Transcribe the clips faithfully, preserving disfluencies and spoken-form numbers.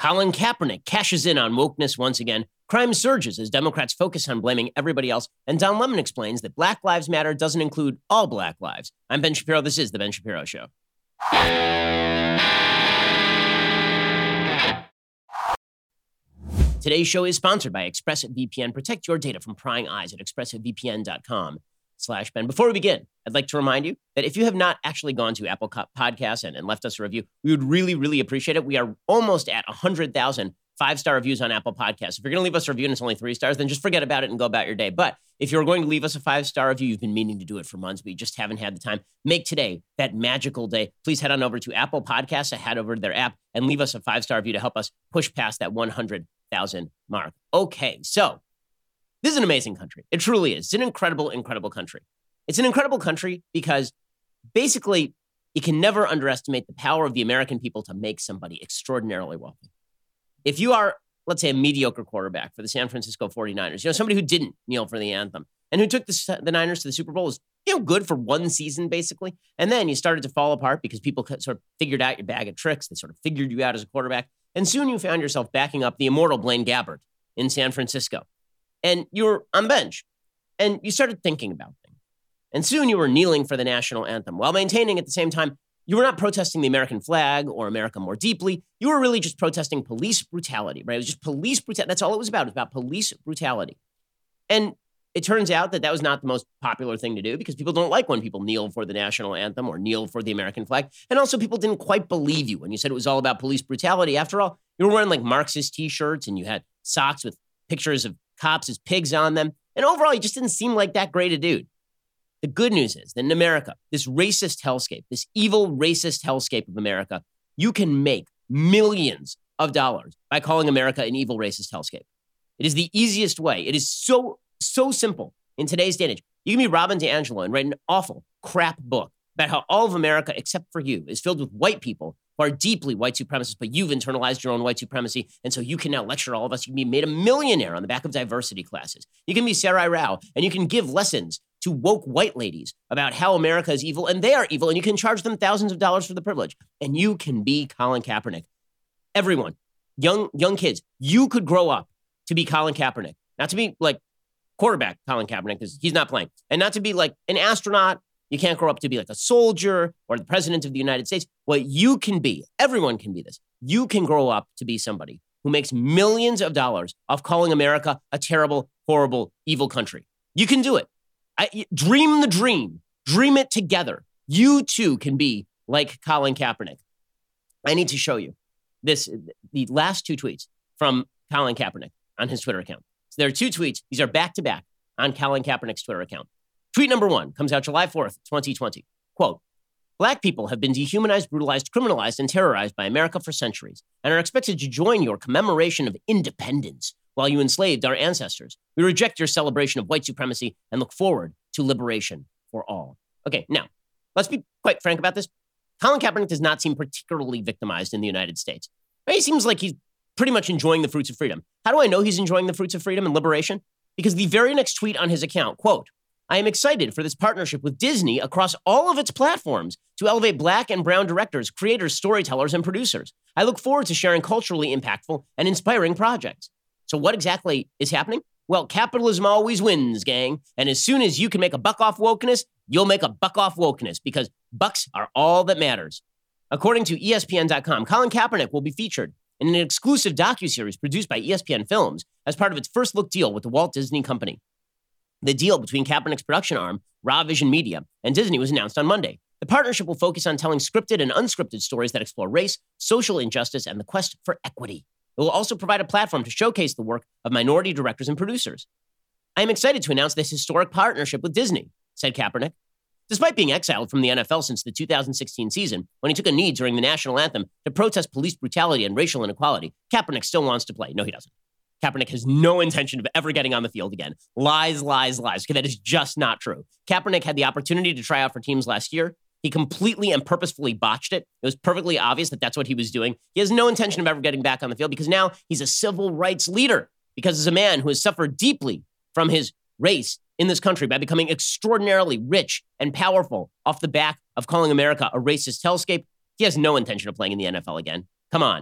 Colin Kaepernick cashes in on wokeness once again. Crime surges as Democrats focus on blaming everybody else. And Don Lemon explains that Black Lives Matter doesn't include all Black lives. I'm Ben Shapiro. This is The Ben Shapiro Show. Today's show is sponsored by ExpressVPN. Protect your data from prying eyes at expressvpn.com slash Ben. Before we begin, I'd like to remind you that if you have not actually gone to Apple Podcasts and, and left us a review, we would really, really appreciate it. We are almost at one hundred thousand five-star reviews on Apple Podcasts. If you're going to leave us a review and it's only three stars, then just forget about it and go about your day. But if you're going to leave us a five-star review, you've been meaning to do it for months, but you just haven't had the time. Make today that magical day. Please head on over to Apple Podcasts, head over to their app, and leave us a five-star review to help us push past that one hundred thousand mark. Okay, so this is an amazing country. It truly is. It's an incredible, incredible country. It's an incredible country because basically you can never underestimate the power of the American people to make somebody extraordinarily wealthy. If you are, let's say, a mediocre quarterback for the San Francisco forty-niners, you know, somebody who didn't kneel for the anthem and who took the, the Niners to the Super Bowl is, you know, good for one season, basically. And then you started to fall apart because people sort of figured out your bag of tricks. They sort of figured you out as a quarterback. And soon you found yourself backing up the immortal Blaine Gabbert in San Francisco. And you were on bench. And you started thinking about things. And soon you were kneeling for the national anthem while maintaining at the same time, you were not protesting the American flag or America more deeply. You were really just protesting police brutality, right? It was just police brutality. That's all it was about. It was about police brutality. And it turns out that that was not the most popular thing to do because people don't like when people kneel for the national anthem or kneel for the American flag. And also people didn't quite believe you when you said it was all about police brutality. After all, you were wearing like Marxist t-shirts and you had socks with pictures of cops as pigs on them. And overall, you just didn't seem like that great a dude. The good news is that in America, this racist hellscape, this evil racist hellscape of America, you can make millions of dollars by calling America an evil racist hellscape. It is the easiest way. It is so, so simple in today's day and age. You can be Robin DiAngelo and write an awful crap book about how all of America, except for you, is filled with white people who are deeply white supremacists, but you've internalized your own white supremacy, and so you can now lecture all of us. You can be made a millionaire on the back of diversity classes. You can be Sarai Rao, and you can give lessons to woke white ladies about how America is evil, and they are evil, and you can charge them thousands of dollars for the privilege. And you can be Colin Kaepernick. Everyone, young young kids, you could grow up to be Colin Kaepernick. Not to be like quarterback Colin Kaepernick, because he's not playing. And not to be like an astronaut. You can't grow up to be like a soldier or the president of the United States. What you can be, everyone can be this. You can grow up to be somebody who makes millions of dollars off calling America a terrible, horrible, evil country. You can do it. I, dream the dream. Dream it together. You too can be like Colin Kaepernick. I need to show you this, the last two tweets from Colin Kaepernick on his Twitter account. So there are two tweets. These are back to back on Colin Kaepernick's Twitter account. Tweet number one comes out July fourth, twenty twenty. Quote, Black people have been dehumanized, brutalized, criminalized, and terrorized by America for centuries and are expected to join your commemoration of independence while you enslaved our ancestors. We reject your celebration of white supremacy and look forward to liberation for all. Okay, now, let's be quite frank about this. Colin Kaepernick does not seem particularly victimized in the United States. He seems like he's pretty much enjoying the fruits of freedom. How do I know he's enjoying the fruits of freedom and liberation? Because the very next tweet on his account, quote, I am excited for this partnership with Disney across all of its platforms to elevate Black and brown directors, creators, storytellers, and producers. I look forward to sharing culturally impactful and inspiring projects. So what exactly is happening? Well, capitalism always wins, gang. And as soon as you can make a buck off wokeness, you'll make a buck off wokeness because bucks are all that matters. According to E S P N dot com, Colin Kaepernick will be featured in an exclusive docuseries produced by E S P N Films as part of its first look deal with the Walt Disney Company. The deal between Kaepernick's production arm, Raw Vision Media, and Disney was announced on Monday. The partnership will focus on telling scripted and unscripted stories that explore race, social injustice, and the quest for equity. It will also provide a platform to showcase the work of minority directors and producers. I am excited to announce this historic partnership with Disney, said Kaepernick. Despite being exiled from the N F L since the two thousand sixteen season, when he took a knee during the national anthem to protest police brutality and racial inequality, Kaepernick still wants to play. No, he doesn't. Kaepernick has no intention of ever getting on the field again. Lies, lies, lies. Okay, that is just not true. Kaepernick had the opportunity to try out for teams last year. He completely and purposefully botched it. It was perfectly obvious that that's what he was doing. He has no intention of ever getting back on the field because now he's a civil rights leader, because he's a man who has suffered deeply from his race in this country by becoming extraordinarily rich and powerful off the back of calling America a racist hellscape. He has no intention of playing in the N F L again. Come on.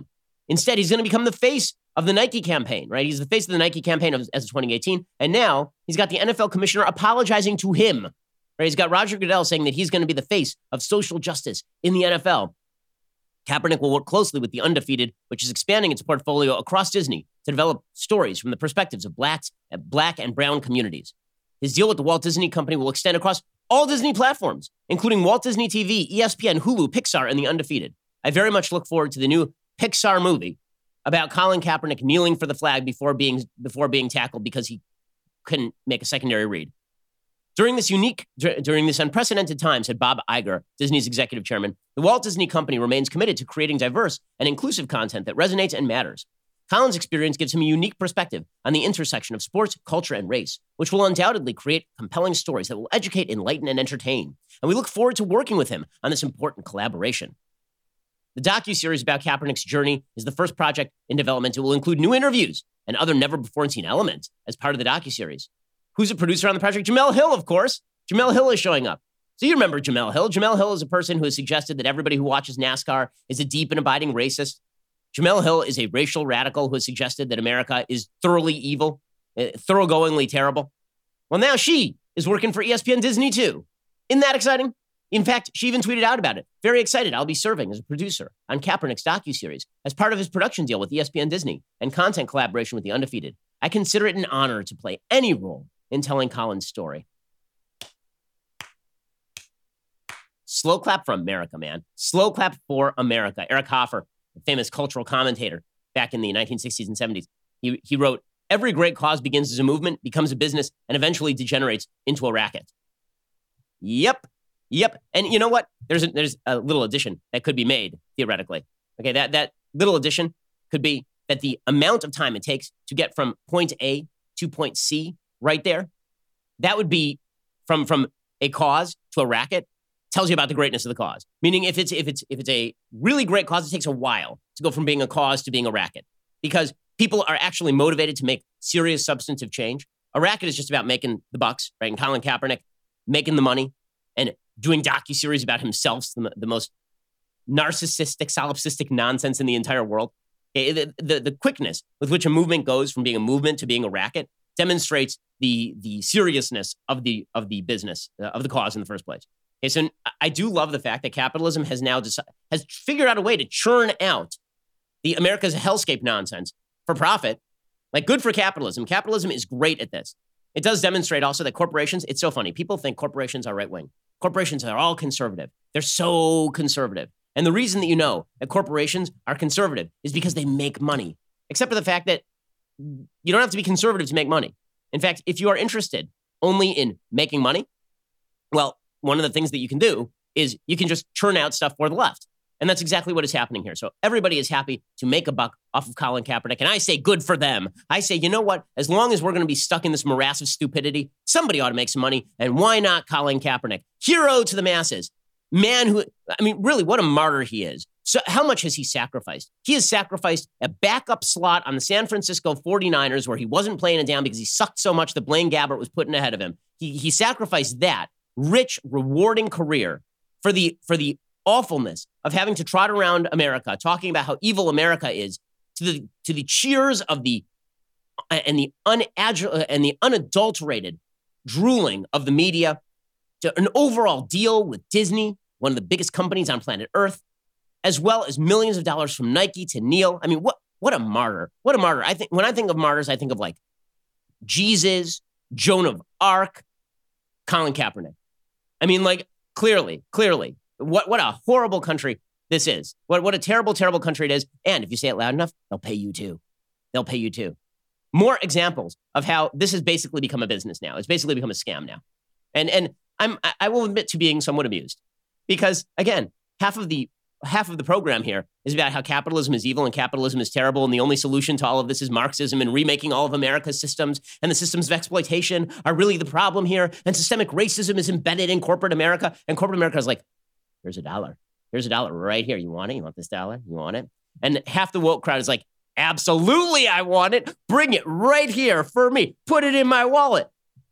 Instead, he's going to become the face of the Nike campaign, right? He's the face of the Nike campaign as of twenty eighteen. And now he's got the N F L commissioner apologizing to him, right? He's got Roger Goodell saying that he's going to be the face of social justice in the N F L. Kaepernick will work closely with the Undefeated, which is expanding its portfolio across Disney to develop stories from the perspectives of blacks, black and brown communities. His deal with the Walt Disney Company will extend across all Disney platforms, including Walt Disney T V, E S P N, Hulu, Pixar, and the Undefeated. I very much look forward to the new Pixar movie about Colin Kaepernick kneeling for the flag before being before being tackled because he couldn't make a secondary read. During this unique, during this unprecedented time, said Bob Iger, Disney's executive chairman, the Walt Disney Company remains committed to creating diverse and inclusive content that resonates and matters. Colin's experience gives him a unique perspective on the intersection of sports, culture, and race, which will undoubtedly create compelling stories that will educate, enlighten, and entertain. And we look forward to working with him on this important collaboration. The docuseries about Kaepernick's journey is the first project in development. It will include new interviews and other never-before-seen elements as part of the docuseries. Who's a producer on the project? Jemele Hill, of course. Jemele Hill is showing up. So you remember Jemele Hill. Jemele Hill is a person who has suggested that everybody who watches NASCAR is a deep and abiding racist. Jemele Hill is a racial radical who has suggested that America is thoroughly evil, uh, thoroughgoingly terrible. Well, now she is working for E S P N Disney too. Isn't that exciting? In fact, she even tweeted out about it. Very excited. I'll be serving as a producer on Kaepernick's docuseries as part of his production deal with E S P N Disney and content collaboration with the Undefeated. I consider it an honor to play any role in telling Colin's story. Slow clap for America, man. Slow clap for America. Eric Hoffer, a famous cultural commentator back in the nineteen sixties and seventies, he, he wrote, every great cause begins as a movement, becomes a business, and eventually degenerates into a racket. Yep. Yep. And you know what? There's a, there's a little addition that could be made, theoretically. Okay, that, that little addition could be that the amount of time it takes to get from point A to point C right there, that would be from, from a cause to a racket, tells you about the greatness of the cause. Meaning if it's if it's if it's a really great cause, it takes a while to go from being a cause to being a racket. Because people are actually motivated to make serious substantive change. A racket is just about making the bucks, right? And Colin Kaepernick making the money and doing docuseries about himself, the, the most narcissistic, solipsistic nonsense in the entire world. Okay, the, the, the quickness with which a movement goes from being a movement to being a racket demonstrates the, the seriousness of the, of the business, uh, of the cause in the first place. Okay, so I do love the fact that capitalism has now deci- has figured out a way to churn out the America's hellscape nonsense for profit. Like, good for capitalism. Capitalism is great at this. It does demonstrate also that corporations, it's so funny. People think corporations are right-wing. Corporations are all conservative. They're so conservative. And the reason that you know that corporations are conservative is because they make money, except for the fact that you don't have to be conservative to make money. In fact, if you are interested only in making money, well, one of the things that you can do is you can just churn out stuff for the left. And that's exactly what is happening here. So everybody is happy to make a buck off of Colin Kaepernick. And I say good for them. I say, you know what? As long as we're going to be stuck in this morass of stupidity, somebody ought to make some money. And why not Colin Kaepernick? Hero to the masses. Man who, I mean, really, what a martyr he is. So how much has he sacrificed? He has sacrificed a backup slot on the San Francisco forty-niners where he wasn't playing it down because he sucked so much that Blaine Gabbert was putting ahead of him. He, he sacrificed that rich, rewarding career for the, for the awfulness of having to trot around America, talking about how evil America is, to the to the cheers of the and the unadul- and the unadulterated drooling of the media, to an overall deal with Disney, one of the biggest companies on planet Earth, as well as millions of dollars from Nike to kneel. I mean, what what a martyr! What a martyr! I think when I think of martyrs, I think of like Jesus, Joan of Arc, Colin Kaepernick. I mean, like clearly, clearly. What what a horrible country this is. What what a terrible, terrible country it is. And if you say it loud enough, they'll pay you too. They'll pay you too. More examples of how this has basically become a business now. It's basically become a scam now. And and I'm I will admit to being somewhat amused. Because again, half of the half of the program here is about how capitalism is evil and capitalism is terrible, and the only solution to all of this is Marxism and remaking all of America's systems, and the systems of exploitation are really the problem here, and systemic racism is embedded in corporate America, and corporate America is like, here's a dollar. Here's a dollar right here. You want it? You want this dollar? You want it? And half the woke crowd is like, absolutely, I want it. Bring it right here for me. Put it in my wallet.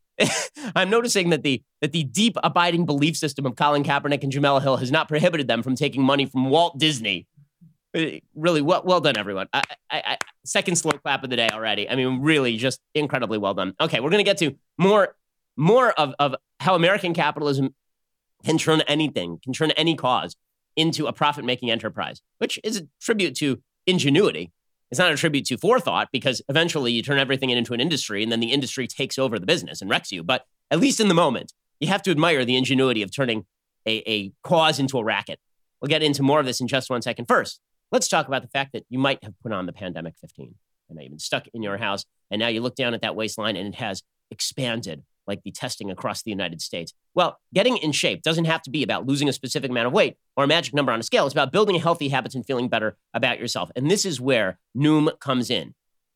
I'm noticing that the that the deep, abiding belief system of Colin Kaepernick and Jemele Hill has not prohibited them from taking money from Walt Disney. Really well, well done, everyone. I, I, I, second slow clap of the day already. I mean, really just incredibly well done. Okay, we're going to get to more, more of, of how American capitalism can turn anything, can turn any cause into a profit-making enterprise, which is a tribute to ingenuity. It's not a tribute to forethought, because eventually you turn everything into an industry and then the industry takes over the business and wrecks you. But at least in the moment, you have to admire the ingenuity of turning a, a cause into a racket. We'll get into more of this in just one second. First, let's talk about the fact that you might have put on the pandemic fifteen. And now you've been stuck in your house, and now you look down at that waistline and it has expanded like the testing across the United States. Well, getting in shape doesn't have to be about losing a specific amount of weight or a magic number on a scale. It's about building healthy habits and feeling better about yourself. And this is where Noom comes in.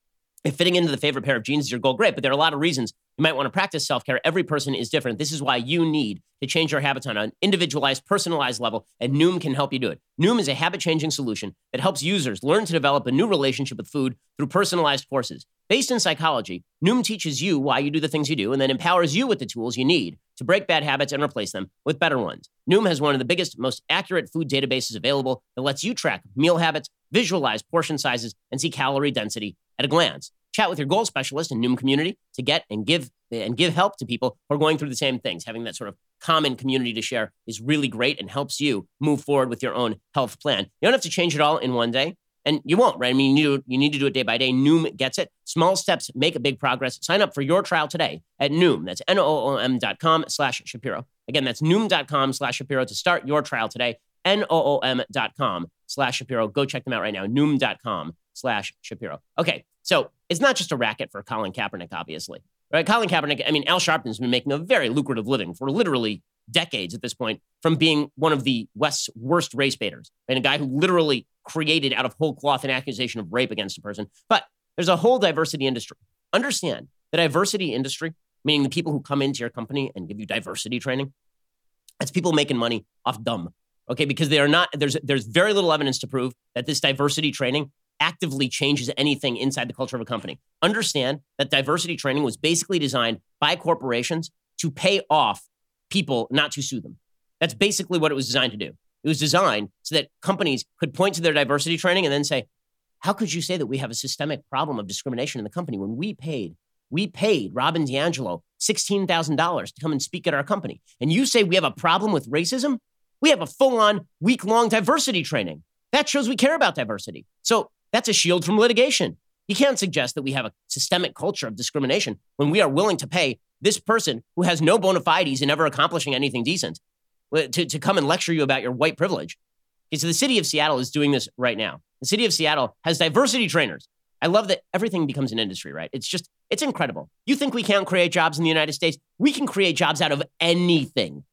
If fitting into the favorite pair of jeans is your goal, great, but there are a lot of reasons you might want to practice self-care. Every person is different. This is why you need to change your habits on an individualized, personalized level, and Noom can help you do it. Noom is a habit-changing solution that helps users learn to develop a new relationship with food through personalized courses. Based in psychology, Noom teaches you why you do the things you do and then empowers you with the tools you need to break bad habits and replace them with better ones. Noom has one of the biggest, most accurate food databases available that lets you track meal habits, visualize portion sizes, and see calorie density at a glance. Chat with your goal specialist in Noom Community to get and give and give help to people who are going through the same things. Having that sort of common community to share is really great and helps you move forward with your own health plan. You don't have to change it all in one day, and you won't, right? I mean, you need to, you need to do it day by day. Noom gets it. Small steps make a big progress. Sign up for your trial today at Noom. That's N O O M dot com slash Shapiro. Again, that's Noom dot com slash Shapiro to start your trial today. N O O M dot com slash Shapiro. Go check them out right now. Noom dot com slash Shapiro. Okay, so it's not just a racket for Colin Kaepernick, obviously. Right? Colin Kaepernick, I mean, Al Sharpton's been making a very lucrative living for literally decades at this point from being one of the West's worst race baiters and a guy who literally created out of whole cloth an accusation of rape against a person. But there's a whole diversity industry. Understand the diversity industry, meaning the people who come into your company and give you diversity training, that's people making money off dumb. Okay, because they are not, there's there's very little evidence to prove that this diversity training actively changes anything inside the culture of a company. Understand that diversity training was basically designed by corporations to pay off people not to sue them. That's basically what it was designed to do. It was designed so that companies could point to their diversity training and then say, how could you say that we have a systemic problem of discrimination in the company when we paid, we paid Robin DiAngelo sixteen thousand dollars to come and speak at our company. And you say we have a problem with racism? We have a full-on week-long diversity training. That shows we care about diversity. So that's a shield from litigation. You can't suggest that we have a systemic culture of discrimination when we are willing to pay this person who has no bona fides in ever accomplishing anything decent to, to come and lecture you about your white privilege. Okay, so the city of Seattle is doing this right now. The city of Seattle has diversity trainers. I love that everything becomes an industry, right? It's just, it's incredible. You think we can't create jobs in the United States? We can create jobs out of anything.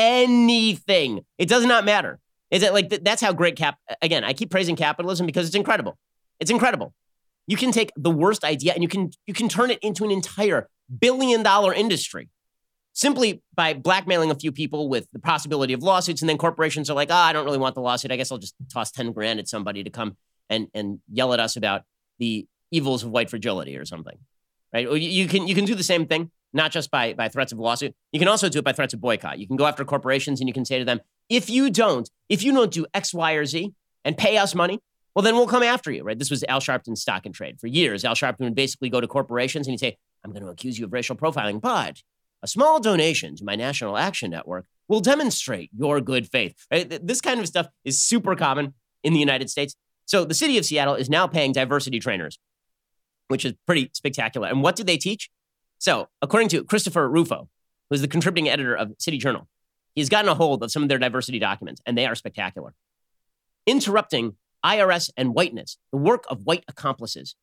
Anything. It does not matter. Is it like, that's how great cap, again, I keep praising capitalism because it's incredible. It's incredible. You can take the worst idea and you can you can turn it into an entire billion dollar industry simply by blackmailing a few people with the possibility of lawsuits. And then corporations are like, oh, I don't really want the lawsuit. I guess I'll just toss ten grand at somebody to come and, and yell at us about the evils of white fragility or something, right? Or you, you can you can do the same thing, not just by, by threats of lawsuit. You can also do it by threats of boycott. You can go after corporations and you can say to them, if you don't, if you don't do X, Y, or Z and pay us money, well, then we'll come after you, right? This was Al Sharpton's stock and trade. For years, Al Sharpton would basically go to corporations and he'd say, I'm going to accuse you of racial profiling, but a small donation to my National Action Network will demonstrate your good faith. Right? This kind of stuff is super common in the United States. So the city of Seattle is now paying diversity trainers, which is pretty spectacular. And what do they teach? So according to Christopher Rufo, who's the contributing editor of City Journal, he's gotten a hold of some of their diversity documents, and they are spectacular. Interrupting I R S and whiteness, the work of white accomplices.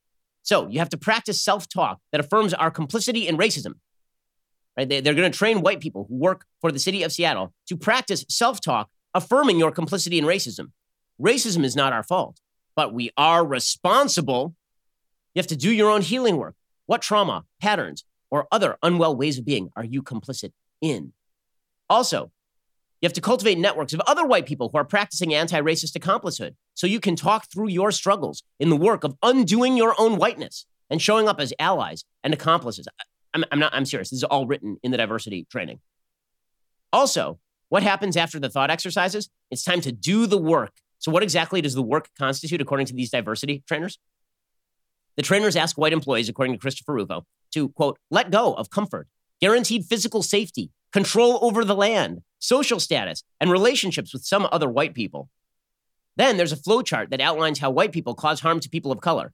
So you have to practice self-talk that affirms our complicity in racism. Right? They, they're going to train white people who work for the city of Seattle to practice self-talk affirming your complicity in racism. Racism is not our fault, but we are responsible. You have to do your own healing work. What trauma, patterns, or other unwell ways of being are you complicit in? Also, you have to cultivate networks of other white people who are practicing anti-racist accomplishhood so you can talk through your struggles in the work of undoing your own whiteness and showing up as allies and accomplices. I'm, I'm not, I'm serious. This is all written in the diversity training. Also, what happens after the thought exercises? It's time to do the work So what exactly does the work constitute according to these diversity trainers? The trainers ask white employees, according to Christopher Rufo, to, quote, let go of comfort, guaranteed physical safety, control over the land, social status, and relationships with some other white people. Then there's a flow chart that outlines how white people cause harm to people of color.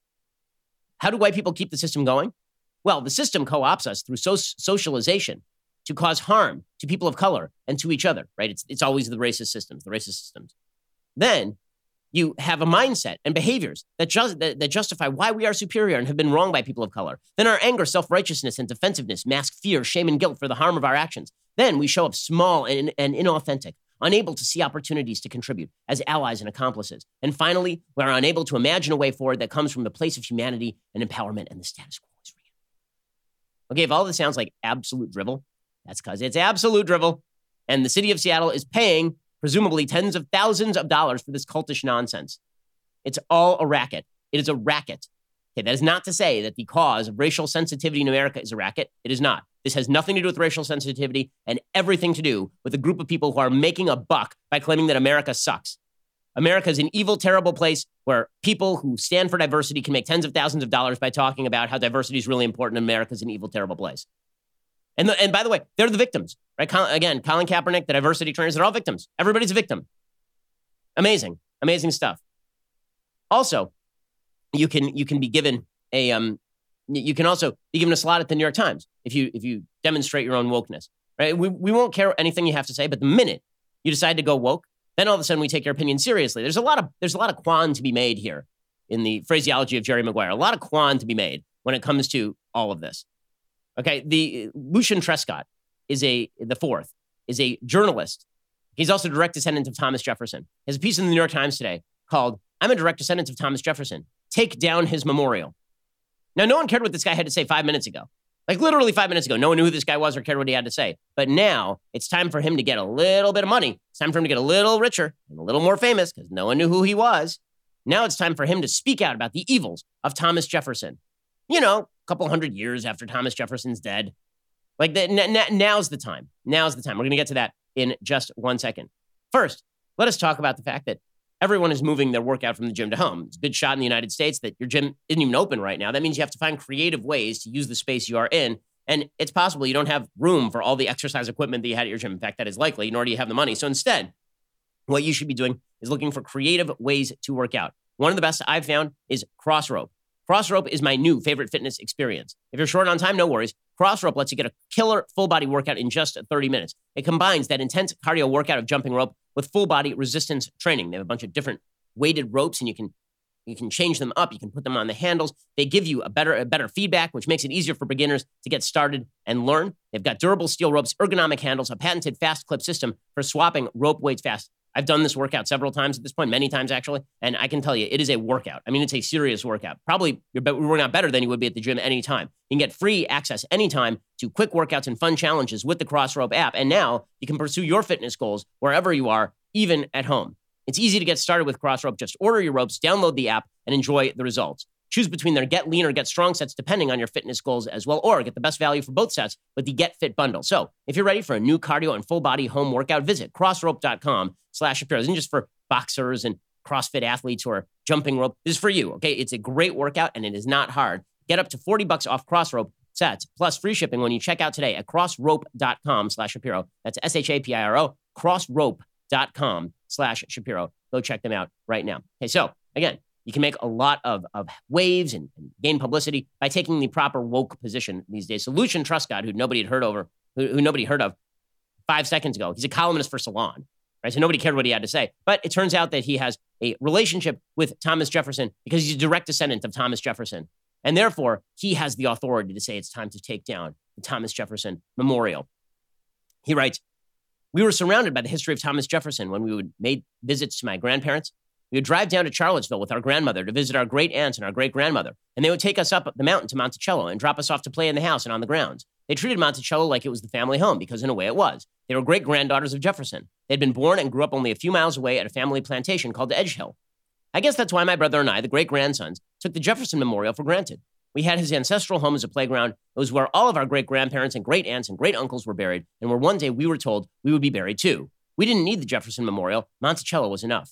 How do white people keep the system going? Well, the system co-opts us through so- socialization to cause harm to people of color and to each other, right? It's, it's always the racist systems, the racist systems. Then you have a mindset and behaviors that, just, that, that justify why we are superior and have been wronged by people of color. Then our anger, self-righteousness, and defensiveness mask fear, shame, and guilt for the harm of our actions. Then we show up small and, and inauthentic, unable to see opportunities to contribute as allies and accomplices. And finally, we are unable to imagine a way forward that comes from the place of humanity and empowerment, and the status quo is real. Okay, if all this sounds like absolute drivel, that's because it's absolute drivel. And the city of Seattle is paying presumably tens of thousands of dollars for this cultish nonsense. It's all a racket. It is a racket. Okay, that is not to say that the cause of racial sensitivity in America is a racket. It is not. This has nothing to do with racial sensitivity and everything to do with a group of people who are making a buck by claiming that America sucks. America is an evil, terrible place where people who stand for diversity can make tens of thousands of dollars by talking about how diversity is really important. America is an evil, terrible place. And, the, and by the way, they're the victims, right? Colin, again, Colin Kaepernick, the diversity trainers, they're all victims. Everybody's a victim. Amazing, amazing stuff. Also, you can you can be given a um, you can also be given a slot at the New York Times if you if you demonstrate your own wokeness, right? We we won't care anything you have to say, but the minute you decide to go woke, then all of a sudden we take your opinion seriously. There's a lot of there's a lot of quan to be made here in the phraseology of Jerry Maguire. A lot of quan to be made when it comes to all of this. Okay, the Lucian Truscott is a the fourth is a journalist. He's also direct descendant of Thomas Jefferson. He has a piece in the New York Times today called "I'm a direct descendant of Thomas Jefferson. Take down his memorial." Now, no one cared what this guy had to say five minutes ago. Like literally five minutes ago, no one knew who this guy was or cared what he had to say. But now it's time for him to get a little bit of money. It's time for him to get a little richer and a little more famous because no one knew who he was. Now it's time for him to speak out about the evils of Thomas Jefferson. You know, a couple hundred years after Thomas Jefferson's dead. Like the, n- n- now's the time. Now's the time. We're going to get to that in just one second. First, let us talk about the fact that everyone is moving their workout from the gym to home. It's a good shot in the United States that your gym isn't even open right now. That means you have to find creative ways to use the space you are in. And it's possible you don't have room for all the exercise equipment that you had at your gym. In fact, that is likely, nor do you have the money. So instead, what you should be doing is looking for creative ways to work out. One of the best I've found is CrossRope. CrossRope is my new favorite fitness experience. If you're short on time, no worries. CrossRope lets you get a killer full body workout in just thirty minutes. It combines that intense cardio workout of jumping rope with full body resistance training. They have a bunch of different weighted ropes and you can you can change them up. You can put them on the handles. They give you a better, a better feedback, which makes it easier for beginners to get started and learn. They've got durable steel ropes, ergonomic handles, a patented fast clip system for swapping rope weights fast. I've done this workout several times at this point, many times actually, and I can tell you it is a workout. I mean, it's a serious workout. Probably you're working out better than you would be at the gym anytime. You can get free access anytime to quick workouts and fun challenges with the CrossRope app, and now you can pursue your fitness goals wherever you are, even at home. It's easy to get started with CrossRope. Just order your ropes, download the app, and enjoy the results. Choose between their Get Lean or Get Strong sets depending on your fitness goals as well, or get the best value for both sets with the Get Fit bundle. So if you're ready for a new cardio and full body home workout, visit crossrope.com slash Shapiro. This isn't just for boxers and CrossFit athletes or jumping rope. This is for you, okay? It's a great workout and it is not hard. Get up to forty bucks off CrossRope sets plus free shipping when you check out today at crossrope.com slash Shapiro. That's S H A P I R O, crossrope.com slash Shapiro. Go check them out right now. Okay, so again, you can make a lot of, of waves and, and gain publicity by taking the proper woke position these days. So Lucian Truscott, who nobody had heard over, who, who nobody heard of five seconds ago, he's a columnist for Salon, right? So nobody cared what he had to say. But it turns out that he has a relationship with Thomas Jefferson because he's a direct descendant of Thomas Jefferson. And therefore, he has the authority to say it's time to take down the Thomas Jefferson Memorial. He writes, "We were surrounded by the history of Thomas Jefferson when we would make visits to my grandparents. We would drive down to Charlottesville with our grandmother to visit our great aunts and our great grandmother, and they would take us up the mountain to Monticello and drop us off to play in the house and on the grounds. They treated Monticello like it was the family home because in a way it was. They were great granddaughters of Jefferson. They'd been born and grew up only a few miles away at a family plantation called Edge Hill. I guess that's why my brother and I, the great grandsons, took the Jefferson Memorial for granted. We had his ancestral home as a playground. It was where all of our great grandparents and great aunts and great uncles were buried, and where one day we were told we would be buried too. We didn't need the Jefferson Memorial. Monticello was enough.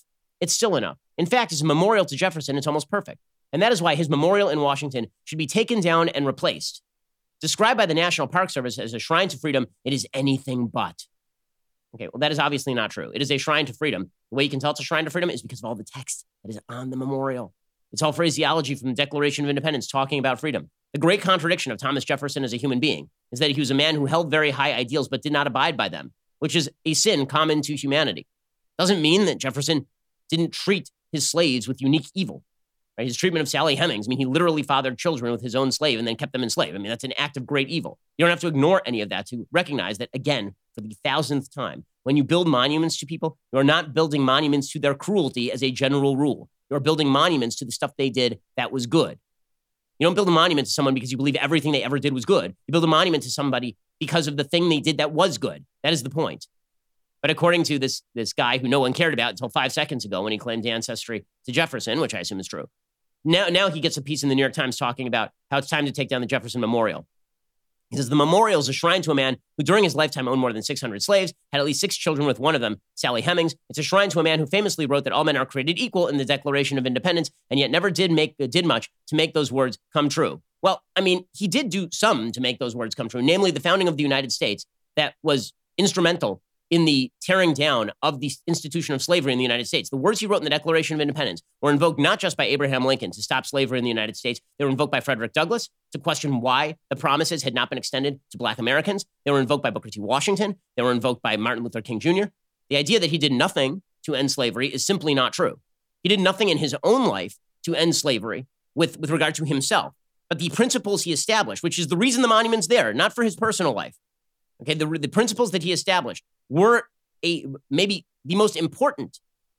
it's still enough. In fact, as a memorial to Jefferson, it's almost perfect. And that is why his memorial in Washington should be taken down and replaced. Described by the National Park Service as a shrine to freedom, it is anything but. Okay, well, that is obviously not true. It is a shrine to freedom. The way you can tell it's a shrine to freedom is because of all the text that is on the memorial. It's all phraseology from the Declaration of Independence talking about freedom. The great contradiction of Thomas Jefferson as a human being is that he was a man who held very high ideals but did not abide by them, which is a sin common to humanity. Doesn't mean that Jefferson didn't treat his slaves with unique evil. Right? His treatment of Sally Hemings, I mean, he literally fathered children with his own slave and then kept them enslaved. I mean, that's an act of great evil. You don't have to ignore any of that to recognize that, again, for the thousandth time, when you build monuments to people, you're not building monuments to their cruelty as a general rule. You're building monuments to the stuff they did that was good. You don't build a monument to someone because you believe everything they ever did was good. You build a monument to somebody because of the thing they did that was good. That is the point. But according to this, this guy who no one cared about until five seconds ago when he claimed ancestry to Jefferson, which I assume is true, now, now he gets a piece in the New York Times talking about how it's time to take down the Jefferson Memorial. He says the memorial is a shrine to a man who during his lifetime owned more than six hundred slaves, had at least six children with one of them, Sally Hemings. It's a shrine to a man who famously wrote that all men are created equal in the Declaration of Independence, and yet never did make did much to make those words come true. Well, I mean, he did do some to make those words come true, namely the founding of the United States that was instrumental in the tearing down of the institution of slavery in the United States. The words he wrote in the Declaration of Independence were invoked not just by Abraham Lincoln to stop slavery in the United States. They were invoked by Frederick Douglass to question why the promises had not been extended to Black Americans. They were invoked by Booker T. Washington. They were invoked by Martin Luther King Junior The idea that he did nothing to end slavery is simply not true. He did nothing in his own life to end slavery with, with regard to himself. But the principles he established, which is the reason the monument's there, not for his personal life. Okay, the, the principles that he established were a maybe the most important,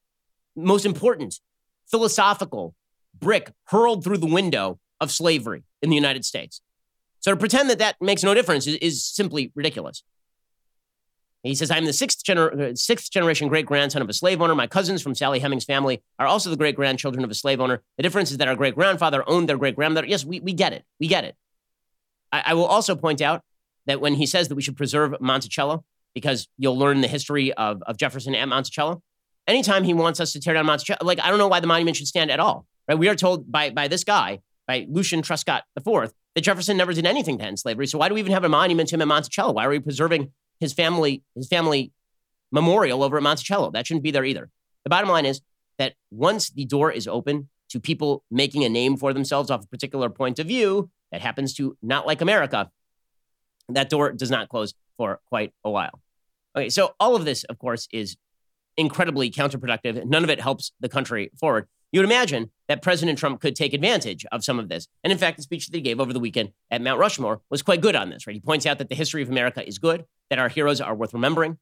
most important philosophical brick hurled through the window of slavery in the United States. So to pretend that that makes no difference is, is simply ridiculous. He says, I'm the sixth, gener- sixth generation great-grandson of a slave owner. My cousins from Sally Hemings' family are also the great-grandchildren of a slave owner. The difference is that our great-grandfather owned their great-grandmother. Yes, we, we get it. We get it. I, I will also point out that when he says that we should preserve Monticello, because you'll learn the history of, of Jefferson at Monticello, anytime he wants us to tear down Monticello, like, I don't know why the monument should stand at all. Right? We are told by, by this guy, by Lucian Truscott the fourth, that Jefferson never did anything to end slavery. So why do we even have a monument to him at Monticello? Why are we preserving his family, his family memorial over at Monticello? That shouldn't be there either. The bottom line is that once the door is open to people making a name for themselves off a particular point of view that happens to not like America, that door does not close for quite a while. Okay, so all of this, of course, is incredibly counterproductive. None of it helps the country forward. You would imagine that President Trump could take advantage of some of this. And in fact, the speech that he gave over the weekend at Mount Rushmore was quite good on this, right? He points out that the history of America is good, that our heroes are worth remembering,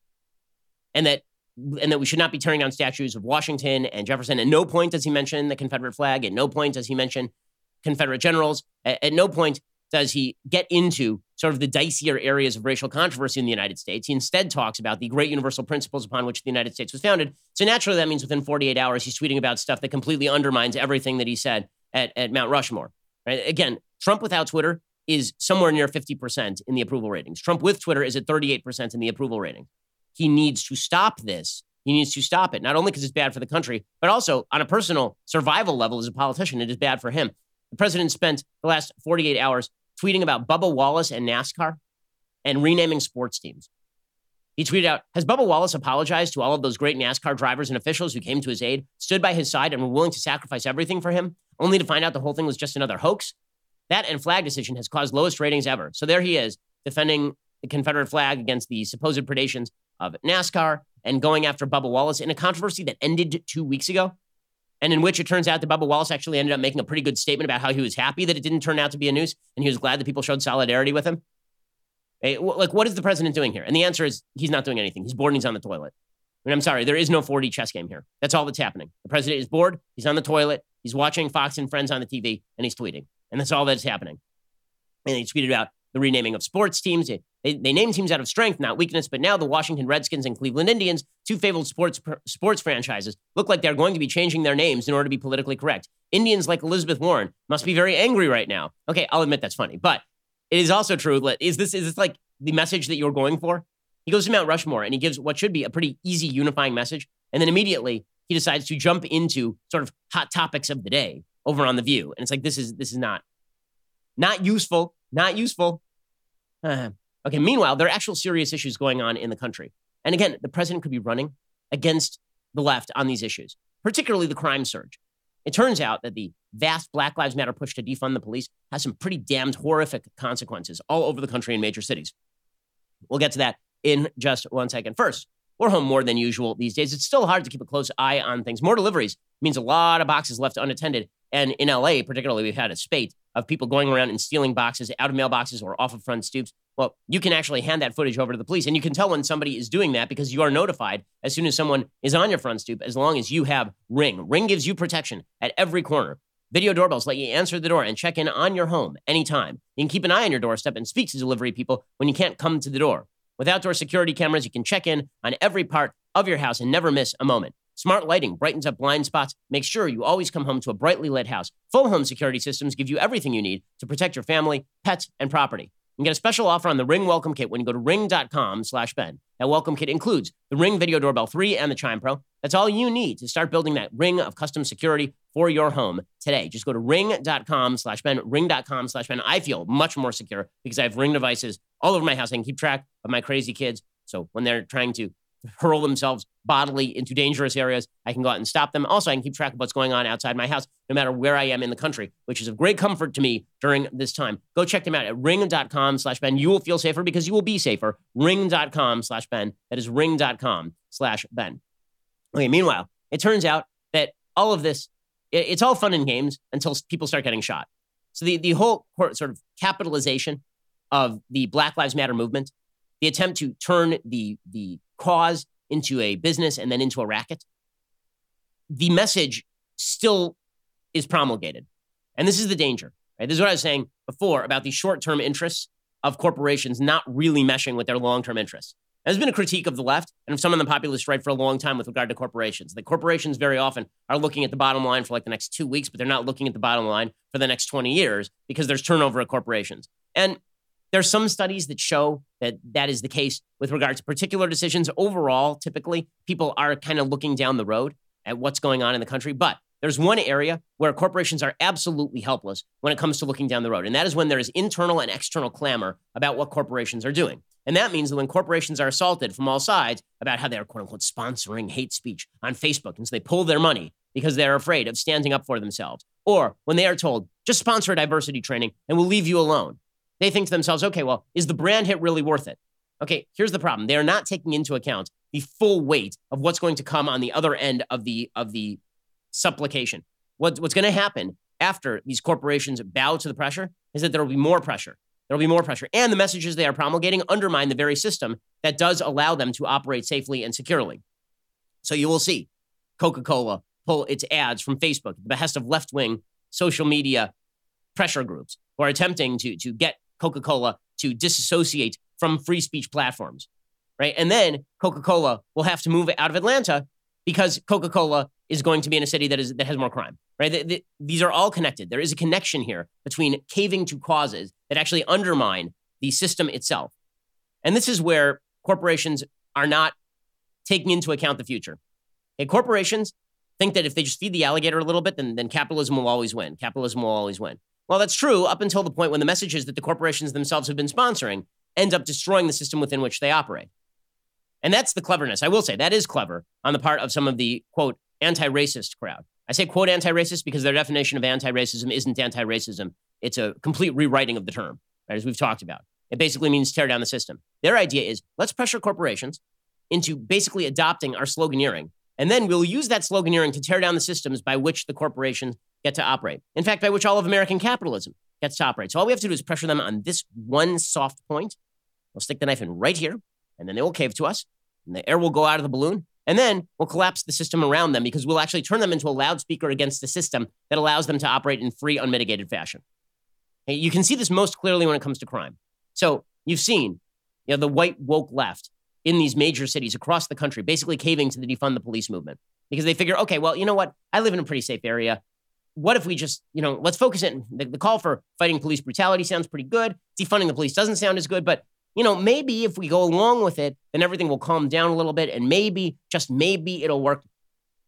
and that and that we should not be tearing down statues of Washington and Jefferson. At no point does he mention the Confederate flag. At no point does he mention Confederate generals. At, at no point does he get into sort of the dicier areas of racial controversy in the United States. He instead talks about the great universal principles upon which the United States was founded. So naturally, that means within forty-eight hours, he's tweeting about stuff that completely undermines everything that he said at, at Mount Rushmore. Right? Again, Trump without Twitter is somewhere near fifty percent in the approval ratings. Trump with Twitter is at thirty-eight percent in the approval rating. He needs to stop this. He needs to stop it, not only because it's bad for the country, but also on a personal survival level as a politician, it is bad for him. The president spent the last forty-eight hours tweeting about Bubba Wallace and NASCAR and renaming sports teams. He tweeted out, has Bubba Wallace apologized to all of those great NASCAR drivers and officials who came to his aid, stood by his side, and were willing to sacrifice everything for him, only to find out the whole thing was just another hoax? That and flag decision has caused lowest ratings ever. So there he is, defending the Confederate flag against the supposed predations of NASCAR and going after Bubba Wallace in a controversy that ended two weeks ago, and in which it turns out that Bubba Wallace actually ended up making a pretty good statement about how he was happy that it didn't turn out to be a noose, and he was glad that people showed solidarity with him. Hey, like, what is the president doing here? And the answer is he's not doing anything. He's bored and he's on the toilet. I mean, I'm sorry, there is no four D chess game here. That's all that's happening. The president is bored, he's on the toilet, he's watching Fox and Friends on the T V, and he's tweeting. And that's all that's happening. And he tweeted out the renaming of sports teams. They, they name teams out of strength, not weakness, but now the Washington Redskins and Cleveland Indians, two fabled sports sports franchises, look like they're going to be changing their names in order to be politically correct. Indians like Elizabeth Warren must be very angry right now. Okay, I'll admit that's funny, but it is also true. Is this, is this like the message that you're going for? He goes to Mount Rushmore and he gives what should be a pretty easy unifying message. And then immediately he decides to jump into sort of hot topics of the day over on The View. And it's like, this is this is not, not useful, not useful. Uh, okay, meanwhile, there are actual serious issues going on in the country. And again, the president could be running against the left on these issues, particularly the crime surge. It turns out that the vast Black Lives Matter push to defund the police has some pretty damned horrific consequences all over the country in major cities. We'll get to that in just one second. First, we're home more than usual these days. It's still hard to keep a close eye on things. More deliveries means a lot of boxes left unattended. And in L A, particularly, we've had a spate of people going around and stealing boxes out of mailboxes or off of front stoops. Well, you can actually hand that footage over to the police, and you can tell when somebody is doing that because you are notified as soon as someone is on your front stoop, as long as you have Ring. Ring gives you protection at every corner. Video doorbells let you answer the door and check in on your home anytime. You can keep an eye on your doorstep and speak to delivery people when you can't come to the door. With outdoor security cameras, you can check in on every part of your house and never miss a moment. Smart lighting brightens up blind spots, makes sure you always come home to a brightly lit house. Full home security systems give you everything you need to protect your family, pets, and property. You can get a special offer on the Ring Welcome Kit when you go to ring.com slash Ben. That welcome kit includes the Ring Video Doorbell three and the Chime Pro. That's all you need to start building that ring of custom security for your home today. Just go to ring.com slash Ben, ring.com slash Ben. I feel much more secure because I have Ring devices all over my house. I can keep track of my crazy kids. So when they're trying to hurl themselves bodily into dangerous areas, I can go out and stop them. Also, I can keep track of what's going on outside my house, no matter where I am in the country, which is of great comfort to me during this time. Go check them out at ring.com slash Ben. You will feel safer because you will be safer. Ring.com slash Ben. That is ring.com slash Ben. Okay, meanwhile, it turns out that all of this, it's all fun and games until people start getting shot. So the, the whole sort of capitalization of the Black Lives Matter movement, the attempt to turn the, the cause into a business and then into a racket, the message still is promulgated. And this is the danger, right? This is what I was saying before about the short-term interests of corporations not really meshing with their long-term interests. There's been a critique of the left and of some on the populist right for a long time with regard to corporations. The corporations very often are looking at the bottom line for like the next two weeks, but they're not looking at the bottom line for the next twenty years because there's turnover at corporations. And there's some studies that show that that is the case with regard to particular decisions. Overall, typically, people are kind of looking down the road at what's going on in the country. But there's one area where corporations are absolutely helpless when it comes to looking down the road. And that is when there is internal and external clamor about what corporations are doing. And that means that when corporations are assaulted from all sides about how they're, quote unquote, sponsoring hate speech on Facebook, and so they pull their money because they're afraid of standing up for themselves. Or when they are told, just sponsor diversity training and we'll leave you alone. They think to themselves, okay, well, is the brand hit really worth it? Okay, here's the problem. They are not taking into account the full weight of what's going to come on the other end of the of the supplication. What, what's going to happen after these corporations bow to the pressure is that there will be more pressure. There will be more pressure. And the messages they are promulgating undermine the very system that does allow them to operate safely and securely. So you will see Coca-Cola pull its ads from Facebook at the behest of left-wing social media pressure groups who are attempting to, to get Coca-Cola to disassociate from free speech platforms, right? And then Coca-Cola will have to move out of Atlanta because Coca-Cola is going to be in a city that is that has more crime, right? The, the, these are all connected. There is a connection here between caving to causes that actually undermine the system itself. And this is where corporations are not taking into account the future. Okay, corporations think that if they just feed the alligator a little bit, then, then capitalism will always win. Capitalism will always win. Well, that's true up until the point when the messages that the corporations themselves have been sponsoring end up destroying the system within which they operate. And that's the cleverness. I will say that is clever on the part of some of the, quote, anti-racist crowd. I say, quote, anti-racist because their definition of anti-racism isn't anti-racism. It's a complete rewriting of the term, right, as we've talked about. It basically means tear down the system. Their idea is let's pressure corporations into basically adopting our sloganeering. And then we'll use that sloganeering to tear down the systems by which the corporations get to operate. In fact, by which all of American capitalism gets to operate. So all we have to do is pressure them on this one soft point. We'll stick the knife in right here, and then they will cave to us, and the air will go out of the balloon, and then we'll collapse the system around them because we'll actually turn them into a loudspeaker against the system that allows them to operate in free, unmitigated fashion. Okay, you can see this most clearly when it comes to crime. So you've seen, you know, the white woke left in these major cities across the country basically caving to the defund the police movement because they figure, okay, well, you know what? I live in a pretty safe area. What if we just, you know, let's focus it. The, the call for fighting police brutality sounds pretty good. Defunding the police doesn't sound as good, but, you know, maybe if we go along with it, then everything will calm down a little bit and maybe, just maybe it'll work.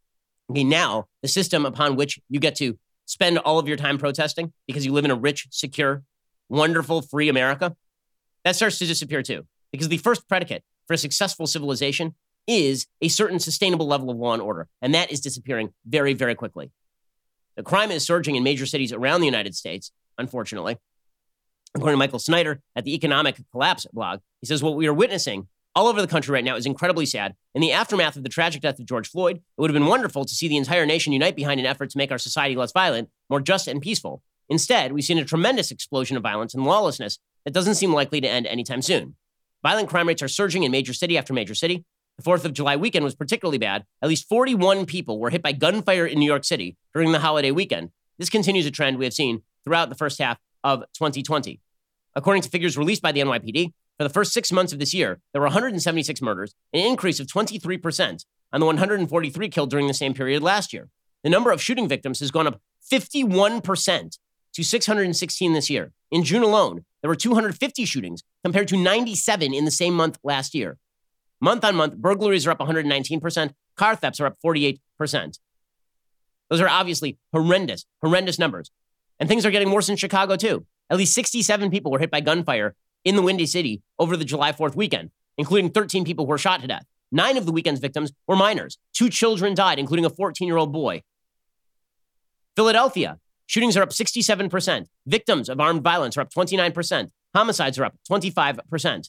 Okay, now the system upon which you get to spend all of your time protesting because you live in a rich, secure, wonderful, free America, that starts to disappear too. Because the first predicate for a successful civilization is a certain sustainable level of law and order, and that is disappearing very, very quickly. The crime is surging in major cities around the United States, unfortunately. According to Michael Snyder at the Economic Collapse blog, he says what we are witnessing all over the country right now is incredibly sad. In the aftermath of the tragic death of George Floyd, it would have been wonderful to see the entire nation unite behind an effort to make our society less violent, more just and peaceful. Instead, we've seen a tremendous explosion of violence and lawlessness that doesn't seem likely to end anytime soon. Violent crime rates are surging in major city after major city. The fourth of July weekend was particularly bad. At least forty-one people were hit by gunfire in New York City during the holiday weekend. This continues a trend we have seen throughout the first half of twenty twenty. According to figures released by the N Y P D, for the first six months of this year, there were one hundred seventy-six murders, an increase of twenty-three percent on the one hundred forty-three killed during the same period last year. The number of shooting victims has gone up fifty-one percent to six hundred sixteen this year. In June alone, there were two hundred fifty shootings compared to ninety-seven in the same month last year. Month on month, burglaries are up one hundred nineteen percent. Car thefts are up forty-eight percent. Those are obviously horrendous, horrendous numbers. And things are getting worse in Chicago, too. At least sixty-seven people were hit by gunfire in the Windy City over the July fourth weekend, including thirteen people who were shot to death. Nine of the weekend's victims were minors. Two children died, including a fourteen-year-old boy. Philadelphia, shootings are up sixty-seven percent. Victims of armed violence are up twenty-nine percent. Homicides are up twenty-five percent.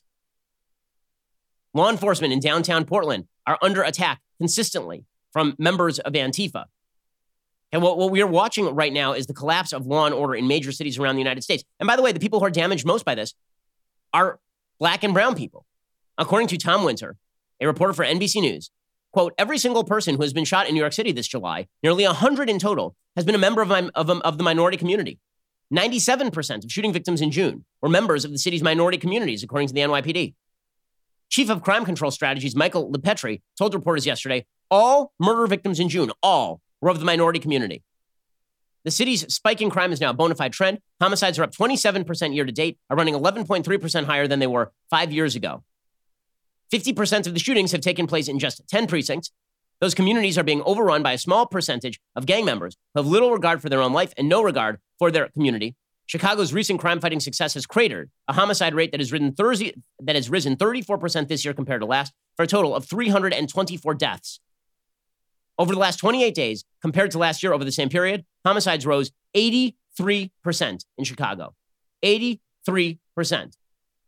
Law enforcement in downtown Portland are under attack consistently from members of Antifa. And what, what we are watching right now is the collapse of law and order in major cities around the United States. And by the way, the people who are damaged most by this are black and brown people. According to Tom Winter, a reporter for N B C News, quote, every single person who has been shot in New York City this July, nearly one hundred in total, has been a member of, my, of, of the minority community. ninety-seven percent of shooting victims in June were members of the city's minority communities, according to the N Y P D. Chief of Crime Control Strategies, Michael LePetri, told reporters yesterday, all murder victims in June, all, were of the minority community. The city's spiking crime is now a bona fide trend. Homicides are up twenty-seven percent year to date, are running eleven point three percent higher than they were five years ago. fifty percent of the shootings have taken place in just ten precincts. Those communities are being overrun by a small percentage of gang members who have little regard for their own life and no regard for their community. Chicago's recent crime-fighting success has cratered a homicide rate that has, risen Thursday, that has risen thirty-four percent this year compared to last, for a total of three hundred twenty-four deaths. Over the last twenty-eight days, compared to last year over the same period, homicides rose eighty-three percent in Chicago. eighty-three percent.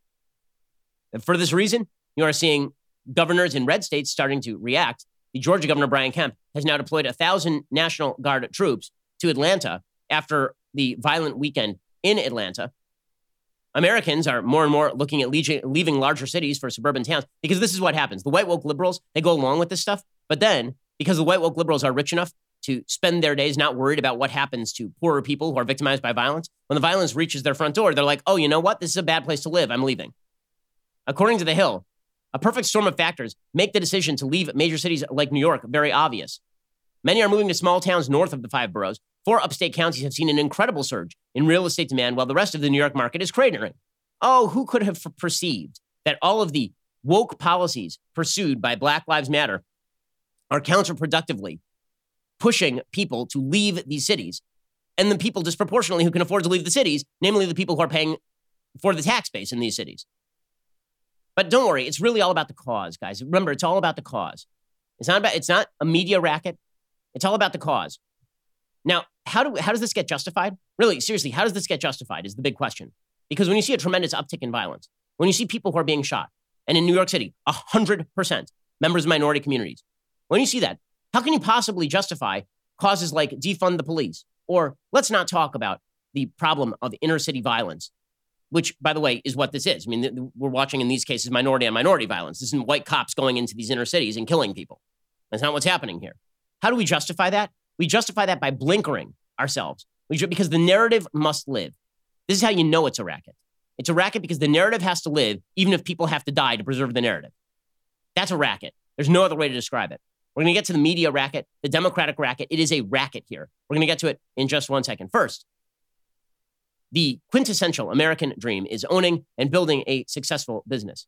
And for this reason, you are seeing governors in red states starting to react. The Georgia governor, Brian Kemp, has now deployed one thousand National Guard troops to Atlanta after the violent weekend in Atlanta. Americans are more and more looking at leaving larger cities for suburban towns because this is what happens. The white woke liberals, they go along with this stuff, but then because the white woke liberals are rich enough to spend their days not worried about what happens to poorer people who are victimized by violence, when the violence reaches their front door, they're like, oh, you know what? This is a bad place to live. I'm leaving. According to The Hill, a perfect storm of factors make the decision to leave major cities like New York very obvious. Many are moving to small towns north of the five boroughs. Four upstate counties have seen an incredible surge in real estate demand while the rest of the New York market is cratering. Oh, who could have perceived that all of the woke policies pursued by Black Lives Matter are counterproductively pushing people to leave these cities, and the people disproportionately who can afford to leave the cities, namely the people who are paying for the tax base in these cities. But don't worry, it's really all about the cause, guys. Remember, it's all about the cause. It's not about, it's not a media racket. It's all about the cause. Now, how do how does this get justified? Really, seriously, how does this get justified is the big question. Because when you see a tremendous uptick in violence, when you see people who are being shot, and in New York City, one hundred percent members of minority communities, when you see that, how can you possibly justify causes like defund the police? Or let's not talk about the problem of inner city violence, which, by the way, is what this is. I mean, we're watching in these cases minority on minority violence. This isn't white cops going into these inner cities and killing people. That's not what's happening here. How do we justify that? We justify that by blinkering ourselves we ju- because the narrative must live. This is how you know it's a racket. It's a racket because the narrative has to live, even if people have to die to preserve the narrative. That's a racket. There's no other way to describe it. We're going to get to the media racket, the Democratic racket. It is a racket here. We're going to get to it in just one second. First, the quintessential American dream is owning and building a successful business.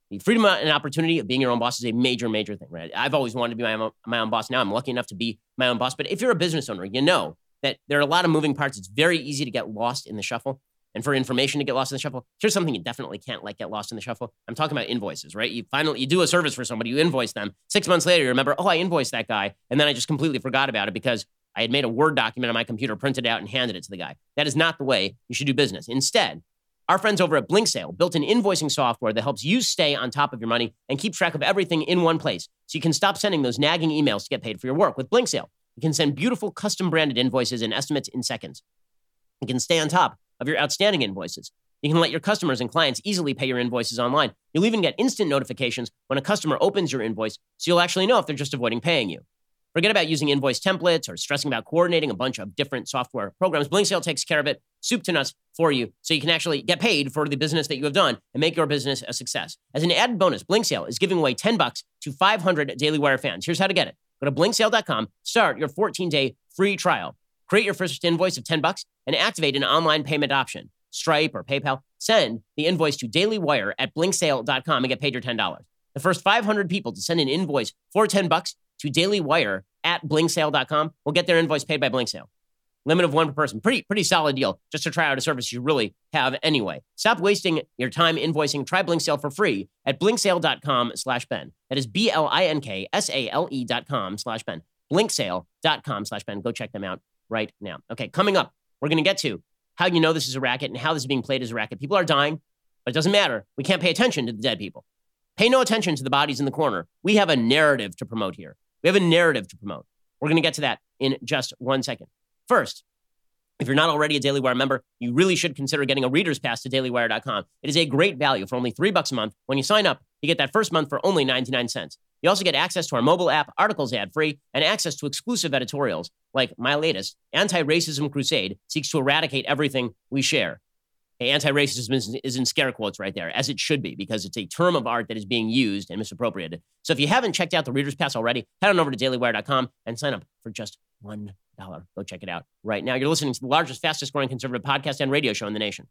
The freedom and opportunity of being your own boss is a major, major thing, right? I've always wanted to be my own, my own boss. Now I'm lucky enough to be my own boss. But if you're a business owner, you know that there are a lot of moving parts. It's very easy to get lost in the shuffle. And for information to get lost in the shuffle, here's something you definitely can't let get lost in the shuffle. I'm talking about invoices, right? You finally, you do a service for somebody, you invoice them. Six months later, you remember, oh, I invoiced that guy. And then I just completely forgot about it because I had made a Word document on my computer, printed it out, and handed it to the guy. That is not the way you should do business. Instead, our friends over at BlinkSale built an invoicing software that helps you stay on top of your money and keep track of everything in one place so you can stop sending those nagging emails to get paid for your work. With BlinkSale, you can send beautiful custom-branded invoices and estimates in seconds. You can stay on top of your outstanding invoices. You can let your customers and clients easily pay your invoices online. You'll even get instant notifications when a customer opens your invoice, so you'll actually know if they're just avoiding paying you. Forget about using invoice templates or stressing about coordinating a bunch of different software programs. BlinkSale takes care of it, soup to nuts, for you, so you can actually get paid for the business that you have done and make your business a success. As an added bonus, BlinkSale is giving away ten bucks to five hundred Daily Wire fans. Here's how to get it. Go to blink sale dot com, start your fourteen-day free trial. Create your first invoice of ten bucks and activate an online payment option. Stripe or PayPal. Send the invoice to Daily Wire at blink sale dot com and get paid your ten dollars. The first five hundred people to send an invoice for ten bucks to Daily Wire at blink sale dot com will get their invoice paid by BlinkSale. Limit of one per person. Pretty, pretty solid deal just to try out a service you really have anyway. Stop wasting your time invoicing. Try BlinkSale for free at blink sale dot com slash Ben. That is B L I N K S A L E dot com slash Ben. blink sale dot com slash Ben. Go check them out right now. Okay, coming up, we're going to get to how you know this is a racket and how this is being played as a racket. People are dying, but it doesn't matter. We can't pay attention to the dead people. Pay no attention to the bodies in the corner. We have a narrative to promote here. We have a narrative to promote. We're going to get to that in just one second. First, if you're not already a Daily Wire member, you really should consider getting a reader's pass to daily wire dot com. It is a great value for only three bucks a month. When you sign up, you get that first month for only ninety-nine cents. You also get access to our mobile app, articles ad-free, and access to exclusive editorials like my latest, Anti-Racism Crusade seeks to eradicate everything we share. Hey, anti-racism is, is in scare quotes right there, as it should be, because it's a term of art that is being used and misappropriated. So if you haven't checked out the Reader's Pass already, head on over to daily wire dot com and sign up for just one dollar. Go check it out right now. You're listening to the largest, fastest growing conservative podcast and radio show in the nation.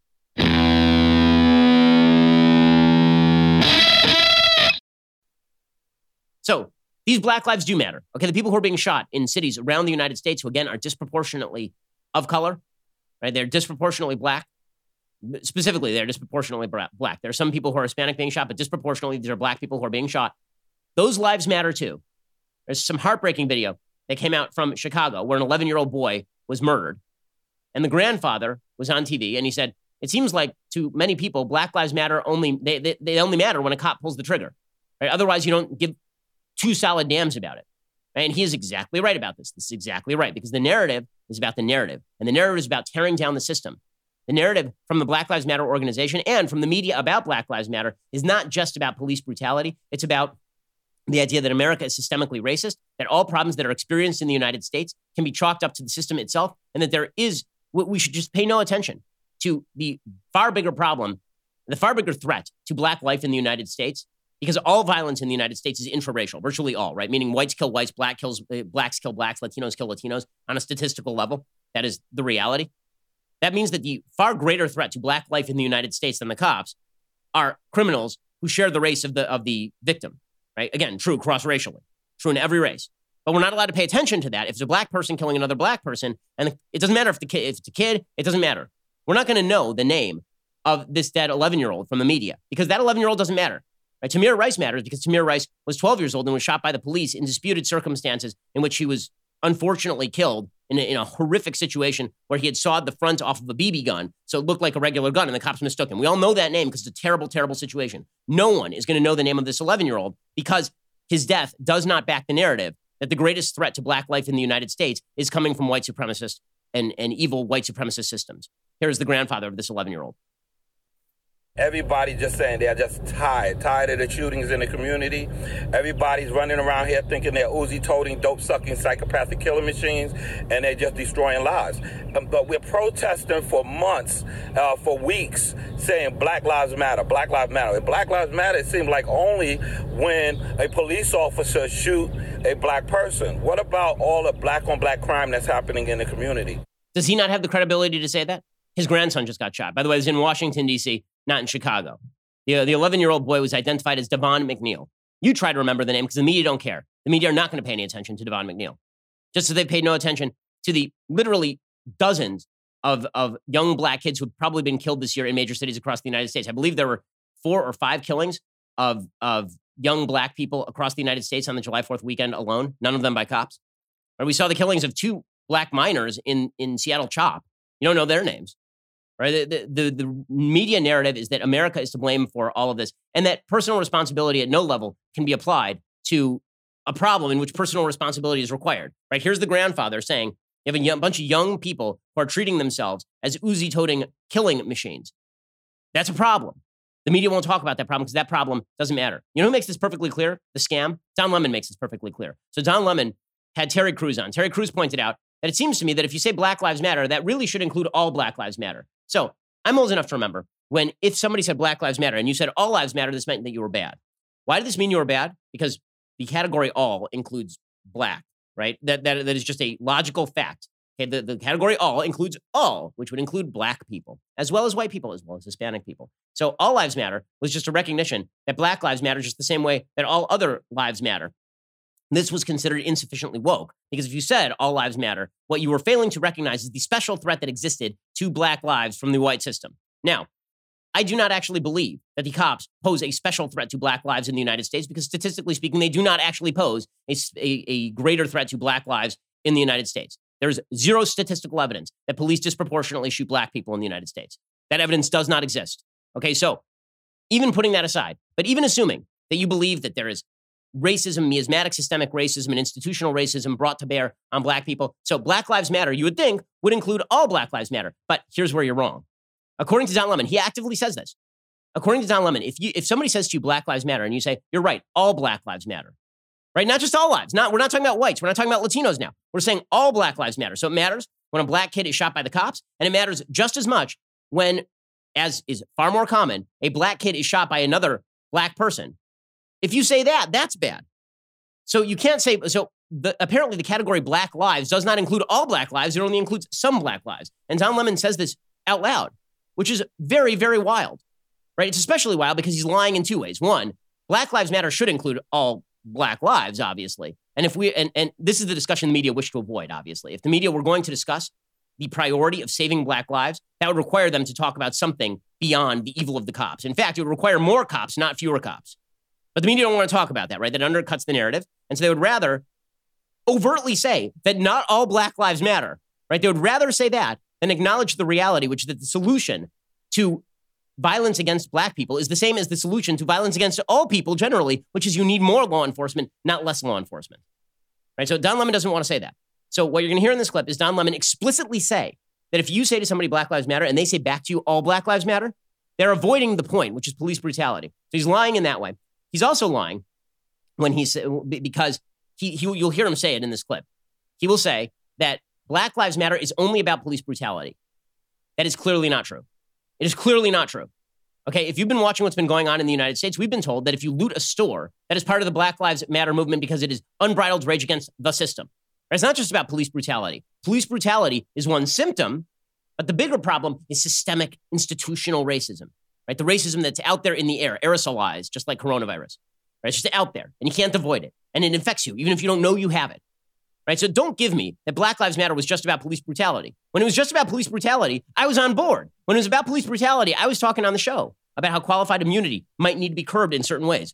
So these Black lives do matter. Okay, the people who are being shot in cities around the United States, who again are disproportionately of color, right? They're disproportionately Black. Specifically, they're disproportionately Black. There are some people who are Hispanic being shot, but disproportionately, these are Black people who are being shot. Those lives matter too. There's some heartbreaking video that came out from Chicago where an eleven-year-old boy was murdered. And the grandfather was on T V, and he said, it seems like to many people, Black lives matter only, they, they, they only matter when a cop pulls the trigger. Right? Otherwise, you don't give two solid damns about it. Right? And he is exactly right about this. This is exactly right, because the narrative is about the narrative, and the narrative is about tearing down the system. The narrative from the Black Lives Matter organization and from the media about Black Lives Matter is not just about police brutality. It's about the idea that America is systemically racist, that all problems that are experienced in the United States can be chalked up to the system itself, and that there is, we should just pay no attention to the far bigger problem, the far bigger threat to Black life in the United States, because all violence in the United States is intraracial, virtually all, right? Meaning whites kill whites, black kills, uh, blacks kill blacks, Latinos kill Latinos on a statistical level. That is the reality. That means that the far greater threat to Black life in the United States than the cops are criminals who share the race of the of the victim, right? Again, true cross-racially, true in every race. But we're not allowed to pay attention to that. If it's a Black person killing another Black person, and it doesn't matter if the kid, if it's a kid, it doesn't matter. We're not going to know the name of this dead eleven-year-old from the media because that eleven-year-old doesn't matter. Right? Tamir Rice matters because Tamir Rice was twelve years old and was shot by the police in disputed circumstances in which he was unfortunately killed in a, in a horrific situation where he had sawed the front off of a B B gun, so it looked like a regular gun, and the cops mistook him. We all know that name because it's a terrible, terrible situation. No one is going to know the name of this eleven-year-old because his death does not back the narrative that the greatest threat to Black life in the United States is coming from white supremacists and, and evil white supremacist systems. Here is the grandfather of this eleven-year-old. Everybody just saying they're just tired, tired of the shootings in the community. Everybody's running around here thinking they're Uzi-toting, dope-sucking, psychopathic killer machines, and they're just destroying lives. Um, but we're protesting for months, uh, for weeks, saying Black Lives Matter, Black Lives Matter. And Black Lives Matter, it seems like only when a police officer shoot a Black person. What about all the Black-on-Black crime that's happening in the community? Does he not have the credibility to say that? His grandson just got shot. By the way, it was in Washington, D C, not in Chicago. The, the eleven-year-old boy was identified as Devon McNeil. You try to remember the name because the media don't care. The media are not going to pay any attention to Devon McNeil. Just as they paid no attention to the literally dozens of, of young black kids who've probably been killed this year in major cities across the United States. I believe there were four or five killings of, of young black people across the United States on the July fourth weekend alone, none of them by cops. Right? We saw the killings of two black minors in, in Seattle CHOP. You don't know their names. Right? The, the, the media narrative is that America is to blame for all of this, and that personal responsibility at no level can be applied to a problem in which personal responsibility is required. Right? Here's the grandfather saying, you have a young, bunch of young people who are treating themselves as Uzi-toting killing machines. That's a problem. The media won't talk about that problem because that problem doesn't matter. You know who makes this perfectly clear? The scam? Don Lemon makes this perfectly clear. So Don Lemon had Terry Crews on. Terry Crews pointed out that it seems to me that if you say Black Lives Matter, that really should include all Black Lives Matter. So I'm old enough to remember when if somebody said Black Lives Matter and you said all lives matter, this meant that you were bad. Why did this mean you were bad? Because the category all includes black, right? That, that, that is just a logical fact. Okay, the, the category all includes all, which would include black people, as well as white people, as well as Hispanic people. So all lives matter was just a recognition that Black lives matter just the same way that all other lives matter. This was considered insufficiently woke, because if you said all lives matter, what you were failing to recognize is the special threat that existed to Black lives from the white system. Now, I do not actually believe that the cops pose a special threat to Black lives in the United States, because statistically speaking, they do not actually pose a, a, a greater threat to Black lives in the United States. There's zero statistical evidence that police disproportionately shoot black people in the United States. That evidence does not exist. Okay, so even putting that aside, but even assuming that you believe that there is racism, miasmatic systemic racism, and institutional racism brought to bear on black people, so Black Lives Matter, you would think, would include all Black Lives Matter. But here's where you're wrong. According to Don Lemon, he actively says this. According to Don Lemon, if you if somebody says to you Black Lives Matter and you say, you're right, all Black Lives Matter, right? Not just all lives. Not, we're not talking about whites. We're not talking about Latinos now. We're saying all Black lives matter. So it matters when a black kid is shot by the cops, and it matters just as much when, as is far more common, a black kid is shot by another black person. If you say that, that's bad. So you can't say, so the, apparently the category Black lives does not include all Black lives. It only includes some Black lives. And Don Lemon says this out loud, which is very, very wild, right? It's especially wild because he's lying in two ways. One, Black Lives Matter should include all Black lives, obviously. And if we, and, and this is the discussion the media wish to avoid, obviously. If the media were going to discuss the priority of saving Black lives, that would require them to talk about something beyond the evil of the cops. In fact, it would require more cops, not fewer cops. But the media don't want to talk about that, right? That undercuts the narrative. And so they would rather overtly say that not all Black lives matter, right? They would rather say that than acknowledge the reality, which is that the solution to violence against black people is the same as the solution to violence against all people generally, which is you need more law enforcement, not less law enforcement. Right? So Don Lemon doesn't want to say that. So what you're going to hear in this clip is Don Lemon explicitly say that if you say to somebody Black Lives Matter and they say back to you all Black Lives Matter, they're avoiding the point, which is police brutality. So he's lying in that way. He's also lying when he's, because he, he you'll hear him say it in this clip. He will say that Black Lives Matter is only about police brutality. That is clearly not true. It is clearly not true. Okay, if you've been watching what's been going on in the United States, we've been told that if you loot a store, that is part of the Black Lives Matter movement because it is unbridled rage against the system. It's not just about police brutality. Police brutality is one symptom, but the bigger problem is systemic institutional racism, right? The racism that's out there in the air, aerosolized, just like coronavirus, right? It's just out there, and you can't avoid it, and it infects you, even if you don't know you have it. Right? So don't give me that Black Lives Matter was just about police brutality. When it was just about police brutality, I was on board. When it was about police brutality, I was talking on the show about how qualified immunity might need to be curbed in certain ways.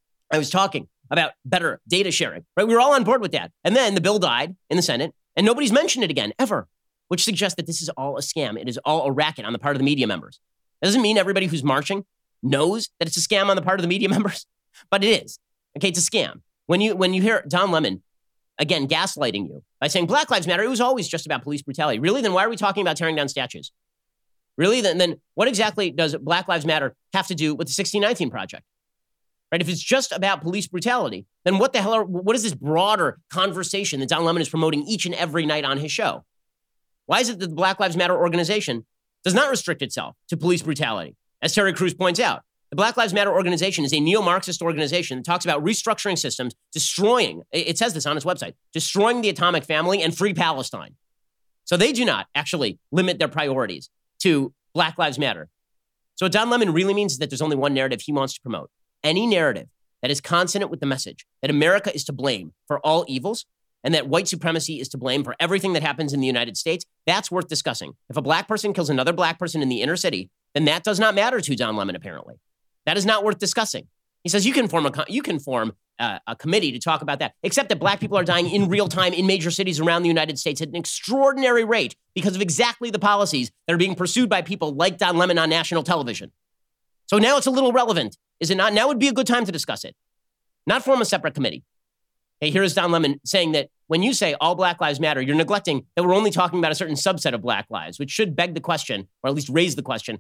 I was talking about better data sharing, right? We were all on board with that. And then the bill died in the Senate, and nobody's mentioned it again, ever, which suggests that this is all a scam. It is all a racket on the part of the media members. That doesn't mean everybody who's marching knows that it's a scam on the part of the media members, but it is. Okay, it's a scam. When you when you hear Don Lemon, again, gaslighting you by saying Black Lives Matter, it was always just about police brutality. Really? Then why are we talking about tearing down statues? Really? Then, then what exactly does Black Lives Matter have to do with the sixteen nineteen Project? Right? If it's just about police brutality, then what the hell are, what is this broader conversation that Don Lemon is promoting each and every night on his show? Why is it that the Black Lives Matter organization does not restrict itself to police brutality? As Terry Crews points out, the Black Lives Matter organization is a neo-Marxist organization that talks about restructuring systems, destroying, it says this on its website, destroying the atomic family and free Palestine. So they do not actually limit their priorities to Black Lives Matter. So what Don Lemon really means is that there's only one narrative he wants to promote. Any narrative that is consonant with the message that America is to blame for all evils and that white supremacy is to blame for everything that happens in the United States, that's worth discussing. If a black person kills another black person in the inner city, then that does not matter to Don Lemon, apparently. That is not worth discussing. He says you can form a you can form a, a committee to talk about that, except that black people are dying in real time in major cities around the United States at an extraordinary rate because of exactly the policies that are being pursued by people like Don Lemon on national television. So now it's a little relevant, is it not? Now would be a good time to discuss it, not form a separate committee. Hey, here is Don Lemon saying that when you say all Black Lives Matter, you're neglecting that we're only talking about a certain subset of Black lives, which should beg the question, or at least raise the question,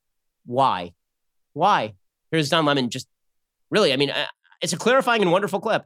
why? Why? Here's Don Lemon just really, I mean, it's a clarifying and wonderful clip.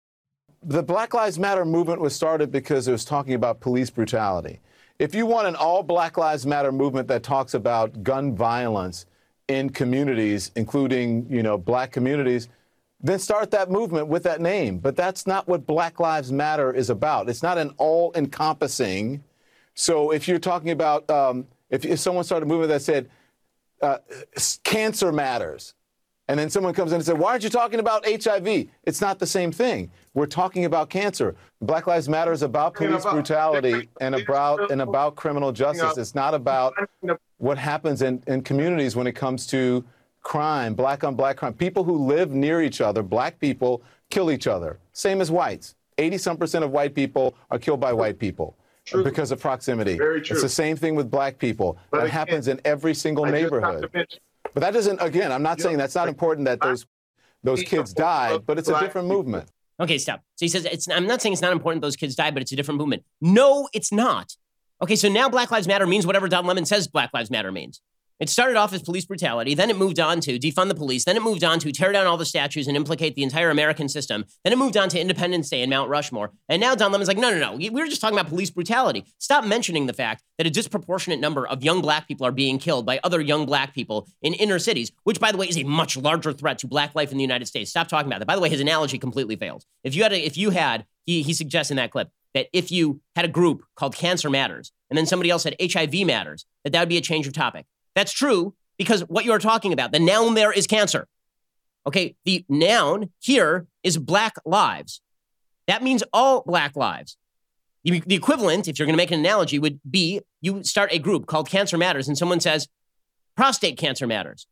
The Black Lives Matter movement was started because it was talking about police brutality. If you want an all Black Lives Matter movement that talks about gun violence in communities, including, you know, black communities, then start that movement with that name. But that's not what Black Lives Matter is about. It's not an all-encompassing. So if you're talking about, um, if, if someone started a movement that said, uh, cancer matters, and then someone comes in and says, why aren't you talking about H I V? It's not the same thing. We're talking about cancer. Black Lives Matter is about police brutality and about and about criminal justice. It's not about what happens in, in communities when it comes to crime, black on black crime. People who live near each other, black people, kill each other. Same as whites. eighty some percent of white people are killed by white people true. because of proximity. Very true. It's the same thing with black people. But that again, happens in every single I neighborhood. But that doesn't, again, I'm not saying that's not important that those those kids died, but it's a different movement. Okay, stop. So he says, it's, I'm not saying it's not important those kids died, but it's a different movement. No, it's not. Okay, so now Black Lives Matter means whatever Don Lemon says Black Lives Matter means. It started off as police brutality, then it moved on to defund the police, then it moved on to tear down all the statues and implicate the entire American system, then it moved on to Independence Day and Mount Rushmore, and now Don Lemon's like, no, no, no, we were just talking about police brutality. Stop mentioning the fact that a disproportionate number of young black people are being killed by other young black people in inner cities, which, by the way, is a much larger threat to black life in the United States. Stop talking about that. By the way, his analogy completely fails. If you had, a, if you had, he, he suggests in that clip, that if you had a group called Cancer Matters, and then somebody else said H I V Matters, that that would be a change of topic. That's true, because what you're talking about, the noun there is cancer. Okay, the noun here is Black lives. That means all Black lives. The, the equivalent, if you're going to make an analogy, would be you start a group called Cancer Matters and someone says, prostate cancer matters.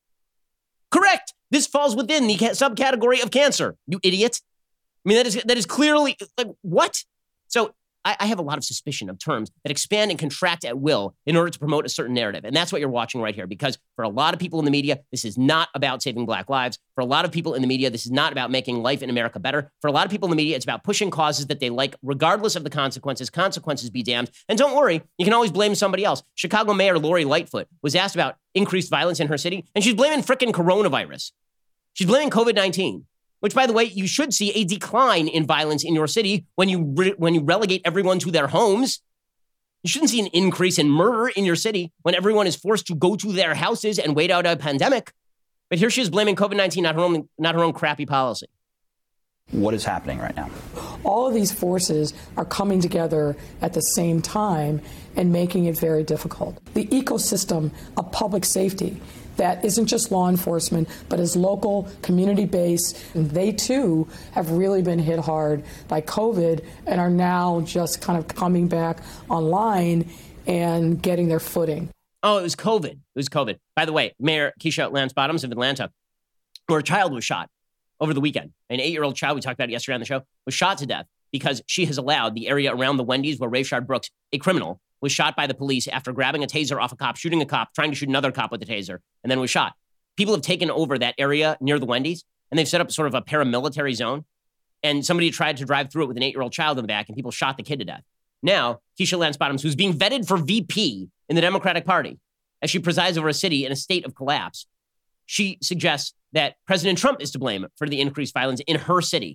Correct. This falls within the subcategory of cancer, you idiot. I mean, that is that is clearly, like, what? So I, I have a lot of suspicion of terms that expand and contract at will in order to promote a certain narrative. And that's what you're watching right here, because for a lot of people in the media, this is not about saving Black lives. For a lot of people in the media, this is not about making life in America better. For a lot of people in the media, it's about pushing causes that they like, regardless of the consequences. Consequences be damned. And don't worry, you can always blame somebody else. Chicago Mayor Lori Lightfoot was asked about increased violence in her city, and she's blaming frickin' coronavirus. She's blaming COVID nineteen. Which, by the way, you should see a decline in violence in your city when you re- when you relegate everyone to their homes. You shouldn't see an increase in murder in your city when everyone is forced to go to their houses and wait out a pandemic. But here she is blaming COVID nineteen, not her own, not her own crappy policy. What is happening right now? All of these forces are coming together at the same time and making it very difficult. The ecosystem of public safety that isn't just law enforcement, but is local, community-based. And they, too, have really been hit hard by COVID and are now just kind of coming back online and getting their footing. Oh, it was COVID. It was COVID. By the way, Mayor Keisha Lance Bottoms of Atlanta, where a child was shot over the weekend. An eight-year-old child, we talked about it yesterday on the show, was shot to death because she has allowed the area around the Wendy's where Rayshard Brooks, a criminal, was shot by the police after grabbing a taser off a cop, shooting a cop, trying to shoot another cop with a taser, and then was shot. People have taken over that area near the Wendy's, and they've set up sort of a paramilitary zone. And somebody tried to drive through it with an eight-year-old child in the back, and people shot the kid to death. Now, Keisha Lance Bottoms, who's being vetted for V P in the Democratic Party, as she presides over a city in a state of collapse, she suggests that President Trump is to blame for the increased violence in her city.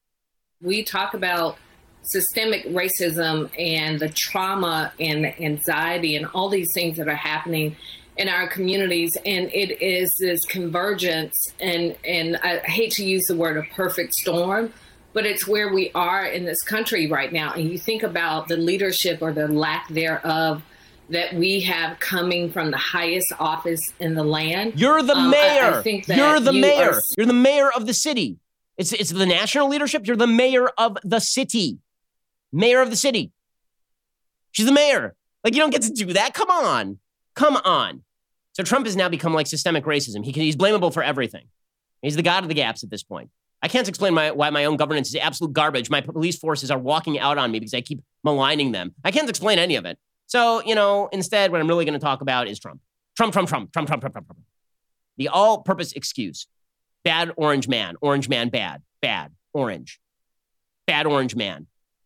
We talk about systemic racism and the trauma and the anxiety and all these things that are happening in our communities. And it is this convergence, and, and I hate to use the word a perfect storm, but it's where we are in this country right now. And you think about the leadership or the lack thereof that we have coming from the highest office in the land. You're the um, mayor. I, I think that You're the you mayor. Are... You're the mayor of the city. It's it's the national leadership. You're the mayor of the city. Mayor of the city. She's the mayor. Like, you don't get to do that. Come on. Come on. So Trump has now become like systemic racism. He can, he's blamable for everything. He's the god of the gaps at this point. I can't explain my, why my own governance is absolute garbage. My police forces are walking out on me because I keep maligning them. I can't explain any of it. So, you know, instead, what I'm really going to talk about is Trump. Trump, Trump, Trump, Trump, Trump, Trump, Trump, Trump. The all-purpose excuse. Bad orange man. Orange man bad. Bad. Orange. Bad orange man.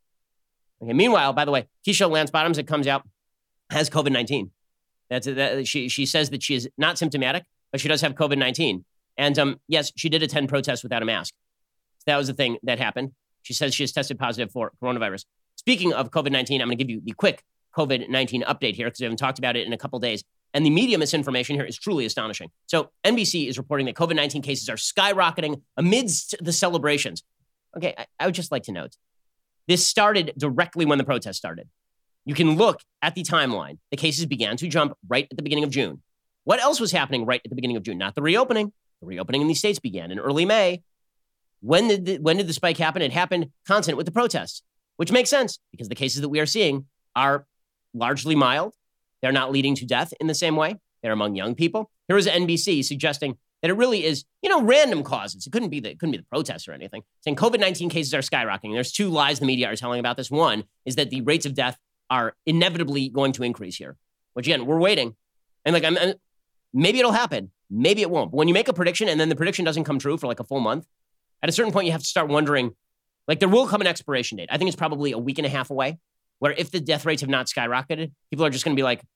Okay, meanwhile, by the way, Keisha Lance Bottoms, it comes out, has COVID nineteen. That's that, she, she says that she is not symptomatic, but she does have COVID nineteen. And um, yes, she did attend protests without a mask. So that was the thing that happened. She says she has tested positive for coronavirus. Speaking of COVID nineteen, I'm going to give you the quick COVID nineteen update here because we haven't talked about it in a couple days. And the media misinformation here is truly astonishing. So N B C is reporting that COVID nineteen cases are skyrocketing amidst the celebrations. Okay, I, I would just like to note, this started directly when the protest started. You can look at the timeline. The cases began to jump right at the beginning of June. What else was happening right at the beginning of June? Not the reopening. The reopening in these states began in early May. When did the, when did the spike happen? It happened consonant with the protests, which makes sense because the cases that we are seeing are largely mild. They're not leading to death in the same way. They're among young people. Here is N B C suggesting that it really is, you know, random causes. It couldn't be the, it couldn't be the protests or anything. Saying COVID nineteen cases are skyrocketing. There's two lies the media are telling about this. One is that the rates of death are inevitably going to increase here, which again, we're waiting. And like, I'm, I'm, maybe it'll happen. Maybe it won't. But when you make a prediction and then the prediction doesn't come true for like a full month, at a certain point, you have to start wondering, like there will come an expiration date. I think it's probably a week and a half away, where if the death rates have not skyrocketed, people are just going to be like,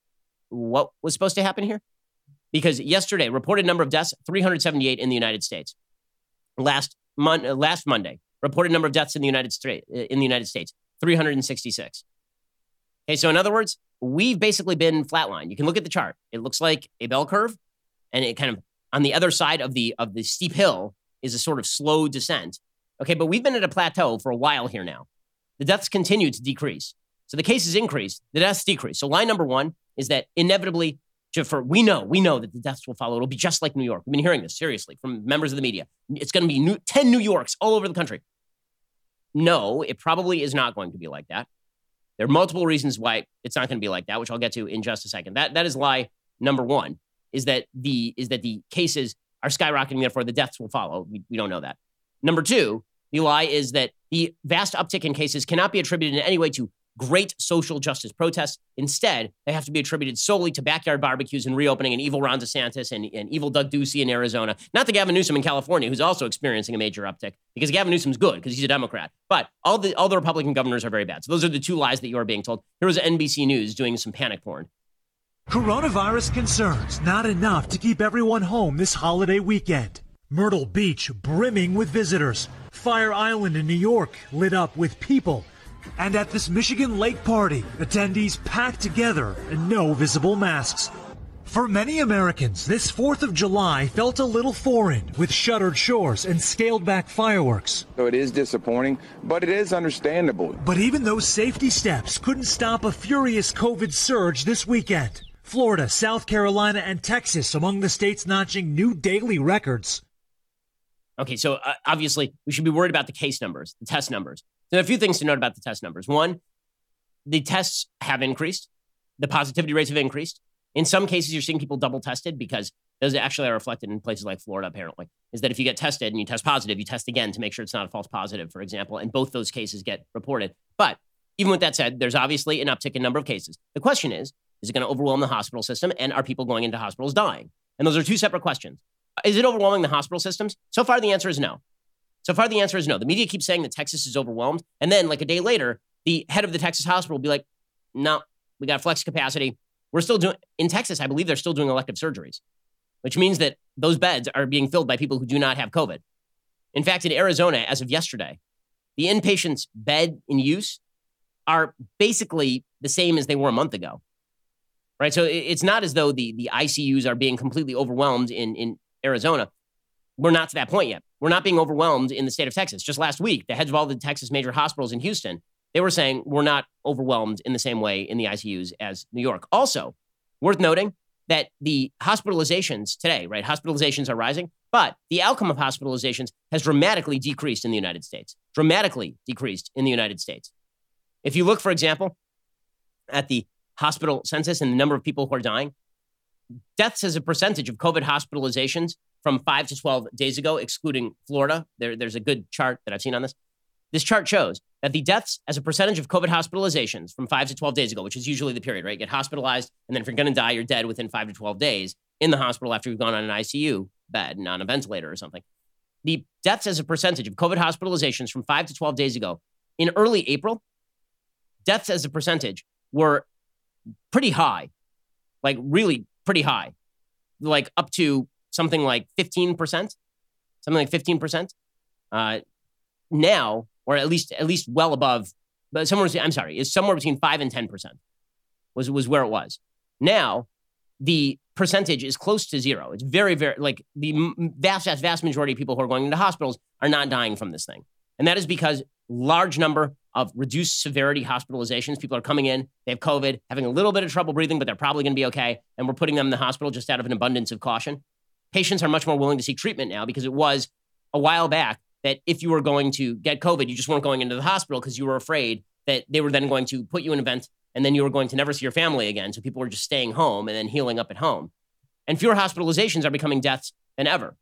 what was supposed to happen here? Because yesterday, reported number of deaths, three hundred seventy-eight in the United States. Last, mon- last Monday, reported number of deaths in the United States, in the United States, three hundred sixty-six. Okay, so in other words, we've basically been flatlined. You can look at the chart. It looks like a bell curve, and it kind of, on the other side of the of the steep hill is a sort of slow descent. Okay, but we've been at a plateau for a while here now. The deaths continue to decrease. So the cases increase, the deaths decrease. So line number one is that inevitably, for we know, we know that the deaths will follow. It'll be just like New York. We've been hearing this seriously from members of the media. It's going to be new, ten New Yorks all over the country. No, it probably is not going to be like that. There are multiple reasons why it's not going to be like that, which I'll get to in just a second. That that is lie number one, is that the is that the cases are skyrocketing, therefore the deaths will follow. We, we don't know that. Number two, the lie is that the vast uptick in cases cannot be attributed in any way to great social justice protests. Instead, they have to be attributed solely to backyard barbecues and reopening and evil Ron DeSantis and, and evil Doug Ducey in Arizona. Not the Gavin Newsom in California, who's also experiencing a major uptick, because Gavin Newsom's good because he's a Democrat. But all the all the Republican governors are very bad. So those are the two lies that you are being told. Here was N B C News doing some panic porn. Coronavirus concerns, not enough to keep everyone home this holiday weekend. Myrtle Beach brimming with visitors. Fire Island in New York lit up with people. And at this Michigan Lake party, attendees packed together and no visible masks. For many Americans, this fourth of July felt a little foreign with shuttered shores and scaled back fireworks. So it is disappointing, but it is understandable. But even those safety steps couldn't stop a furious COVID surge this weekend. Florida, South Carolina, and Texas among the states notching new daily records. Okay, so uh, obviously we should be worried about the case numbers, the test numbers. So there are a few things to note about the test numbers. One, the tests have increased. The positivity rates have increased. In some cases, you're seeing people double tested because those actually are reflected in places like Florida, apparently, is that if you get tested and you test positive, you test again to make sure it's not a false positive, for example, and both those cases get reported. But even with that said, there's obviously an uptick in number of cases. The question is, is it going to overwhelm the hospital system, and are people going into hospitals dying? And those are two separate questions. Is it overwhelming the hospital systems? So far, the answer is no. So far, the answer is no. The media keeps saying that Texas is overwhelmed. And then like a day later, the head of the Texas hospital will be like, no, we got flex capacity. We're still doing, in Texas, I believe they're still doing elective surgeries, which means that those beds are being filled by people who do not have COVID. In fact, in Arizona, as of yesterday, the inpatients' bed in use are basically the same as they were a month ago, right? So it's not as though the, the I C Us are being completely overwhelmed in, in Arizona. We're not to that point yet. We're not being overwhelmed in the state of Texas. Just last week, the heads of all the Texas major hospitals in Houston they were saying we're not overwhelmed in the same way in the I C Us as New York. Also, worth noting that the hospitalizations today, right? Hospitalizations are rising, but the outcome of hospitalizations has dramatically decreased in the United States. Dramatically decreased in the United States. If you look, for example, at the hospital census and the number of people who are dying, deaths as a percentage of COVID hospitalizations from five to twelve days ago, excluding Florida, there, there's a good chart that I've seen on this. This chart shows that the deaths as a percentage of COVID hospitalizations from five to twelve days ago, which is usually the period, right? You get hospitalized, and then if you're going to die, you're dead within five to twelve days in the hospital after you've gone on an I C U bed and on a ventilator or something. The deaths as a percentage of COVID hospitalizations from five to twelve days ago, in early April, deaths as a percentage were pretty high, like really pretty high, like up to something like fifteen percent, something like fifteen percent. Uh, now, or at least at least well above, but somewhere, I'm sorry, is somewhere between five and ten percent was, was where it was. Now, the percentage is close to zero. It's very, very, like the vast, vast, vast majority of people who are going into hospitals are not dying from this thing. And that is because large number of reduced severity hospitalizations, people are coming in, they have COVID, having a little bit of trouble breathing, but they're probably going to be okay. And we're putting them in the hospital just out of an abundance of caution. Patients are much more willing to seek treatment now because it was a while back that if you were going to get COVID, you just weren't going into the hospital because you were afraid that they were then going to put you in a vent and then you were going to never see your family again. So people were just staying home and then healing up at home. And fewer hospitalizations are becoming deaths than ever.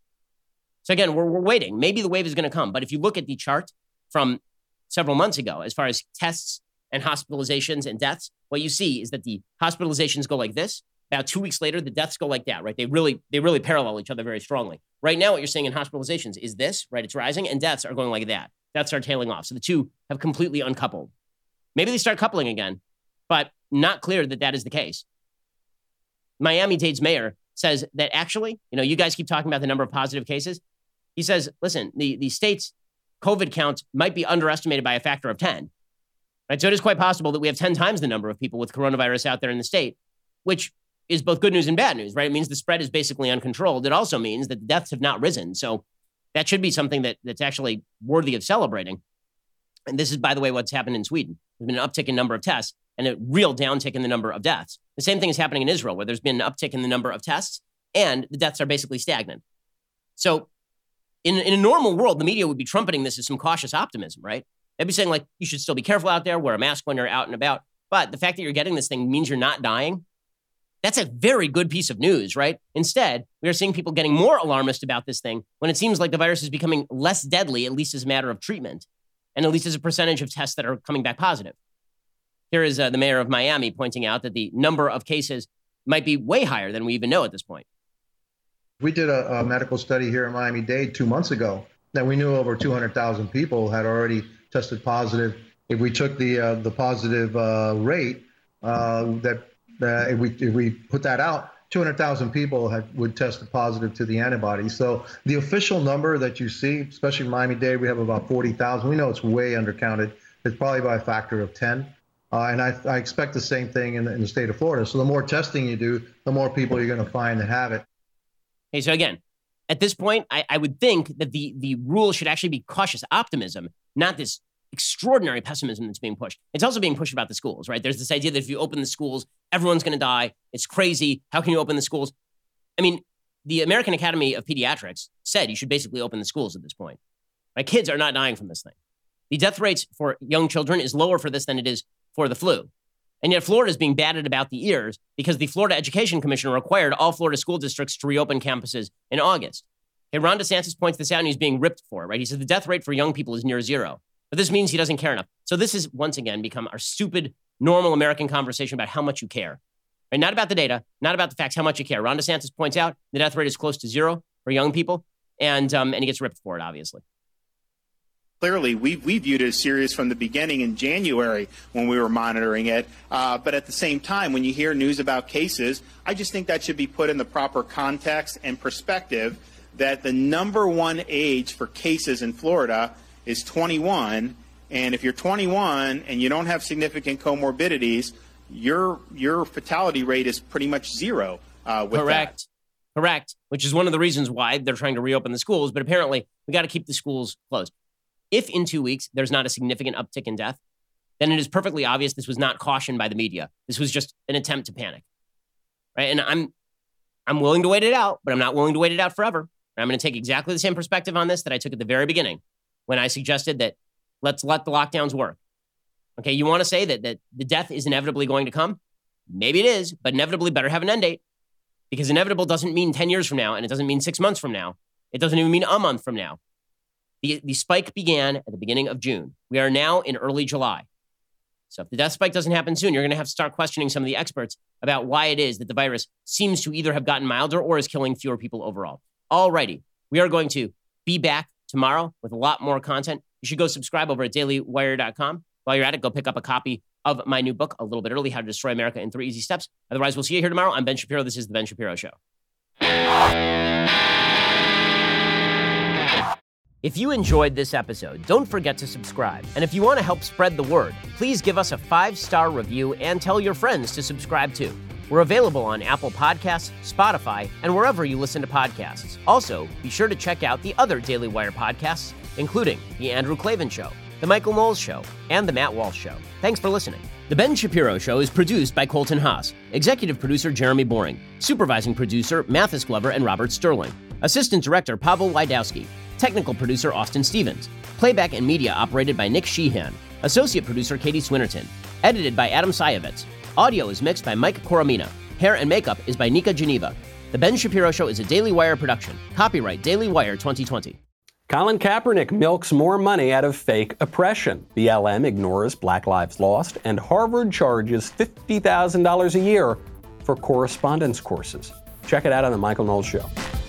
So again, we're, we're waiting. Maybe the wave is going to come. But if you look at the chart from several months ago, as far as tests and hospitalizations and deaths, what you see is that the hospitalizations go like this. About two weeks later, the deaths go like that, right? They really, they really parallel each other very strongly. Right now, what you're seeing in hospitalizations is this, right? It's rising, and deaths are going like that. Deaths are tailing off. So the two have completely uncoupled. Maybe they start coupling again, but not clear that that is the case. Miami-Dade's mayor says that actually, you know, you guys keep talking about the number of positive cases. He says, listen, the, the state's COVID count might be underestimated by a factor of ten. Right? So it is quite possible that we have ten times the number of people with coronavirus out there in the state, which is both good news and bad news, right? It means the spread is basically uncontrolled. It also means that the deaths have not risen. So that should be something that, that's actually worthy of celebrating. And this is, by the way, what's happened in Sweden. There's been an uptick in number of tests and a real downtick in the number of deaths. The same thing is happening in Israel, where there's been an uptick in the number of tests and the deaths are basically stagnant. So in, in a normal world, the media would be trumpeting this as some cautious optimism, right? They'd be saying, like, you should still be careful out there, wear a mask when you're out and about. But the fact that you're getting this thing means you're not dying. That's a very good piece of news, right? Instead, we are seeing people getting more alarmist about this thing when it seems like the virus is becoming less deadly, at least as a matter of treatment, and at least as a percentage of tests that are coming back positive. Here is uh, the mayor of Miami pointing out that the number of cases might be way higher than we even know at this point. We did a, a medical study here in Miami-Dade two months ago that we knew over two hundred thousand people had already tested positive. If we took the uh, the positive uh, rate, uh, that uh, if we if we put that out, two hundred thousand people had, would test positive to the antibody. So the official number that you see, especially in Miami-Dade, we have about forty thousand. We know it's way undercounted. It's probably by a factor of ten. Uh, and I, I expect the same thing in the, in the state of Florida. So the more testing you do, the more people you're going to find that have it. Hey, so again, at this point, I, I would think that the, the rule should actually be cautious optimism, not this extraordinary pessimism that's being pushed. It's also being pushed about the schools, right? There's this idea that if you open the schools, everyone's going to die. It's crazy. How can you open the schools? I mean, the American Academy of Pediatrics said you should basically open the schools at this point. Right? Kids are not dying from this thing. The death rates for young children is lower for this than it is for the flu. And yet Florida is being batted about the ears because the Florida Education Commission required all Florida school districts to reopen campuses in August. Okay, Ron DeSantis points this out and he's being ripped for it, right? He said the death rate for young people is near zero. But this means he doesn't care enough. So this has once again become our stupid, normal American conversation about how much you care. Right? Not about the data, not about the facts, how much you care. Ron DeSantis points out the death rate is close to zero for young people, and um, and he gets ripped for it, obviously. Clearly, we, we viewed it as serious from the beginning in January when we were monitoring it. Uh, but at the same time, when you hear news about cases, I just think that should be put in the proper context and perspective that the number one age for cases in Florida is twenty-one. And if you're twenty-one and you don't have significant comorbidities, your your fatality rate is pretty much zero uh, with Correct. That. Correct. Which is one of the reasons why they're trying to reopen the schools. But apparently, we got to keep the schools closed. If in two weeks there's not a significant uptick in death, then it is perfectly obvious this was not cautioned by the media. This was just an attempt to panic, right? And I'm I'm willing to wait it out, but I'm not willing to wait it out forever. And I'm going to take exactly the same perspective on this that I took at the very beginning when I suggested that let's let the lockdowns work. Okay, you want to say that that the death is inevitably going to come? Maybe it is, but inevitably better have an end date, because inevitable doesn't mean ten years from now, and it doesn't mean six months from now. It doesn't even mean a month from now. The, the spike began at the beginning of June. We are now in early July. So if the death spike doesn't happen soon, you're going to have to start questioning some of the experts about why it is that the virus seems to either have gotten milder or is killing fewer people overall. Alrighty, we are going to be back tomorrow with a lot more content. You should go subscribe over at daily wire dot com. While you're at it, go pick up a copy of my new book a little bit early, How to Destroy America in Three Easy Steps. Otherwise, we'll see you here tomorrow. I'm Ben Shapiro. This is The Ben Shapiro Show. If you enjoyed this episode, don't forget to subscribe. And if you want to help spread the word, please give us a five-star review and tell your friends to subscribe too. We're available on Apple Podcasts, Spotify, and wherever you listen to podcasts. Also, be sure to check out the other Daily Wire podcasts, including The Andrew Klavan Show, The Michael Knowles Show, and The Matt Walsh Show. Thanks for listening. The Ben Shapiro Show is produced by Colton Haas, executive producer Jeremy Boring, supervising producer Mathis Glover and Robert Sterling, assistant director Pavel Wydowski, technical producer Austin Stevens, playback and media operated by Nick Sheehan, associate producer Katie Swinnerton, edited by Adam Sayevitz. Audio is mixed by Mike Coromina. Hair and makeup is by Nika Geneva. The Ben Shapiro Show is a Daily Wire production. Copyright Daily Wire twenty twenty. Colin Kaepernick milks more money out of fake oppression. B L M ignores Black Lives Lost, and Harvard charges fifty thousand dollars a year for correspondence courses. Check it out on The Michael Knowles Show.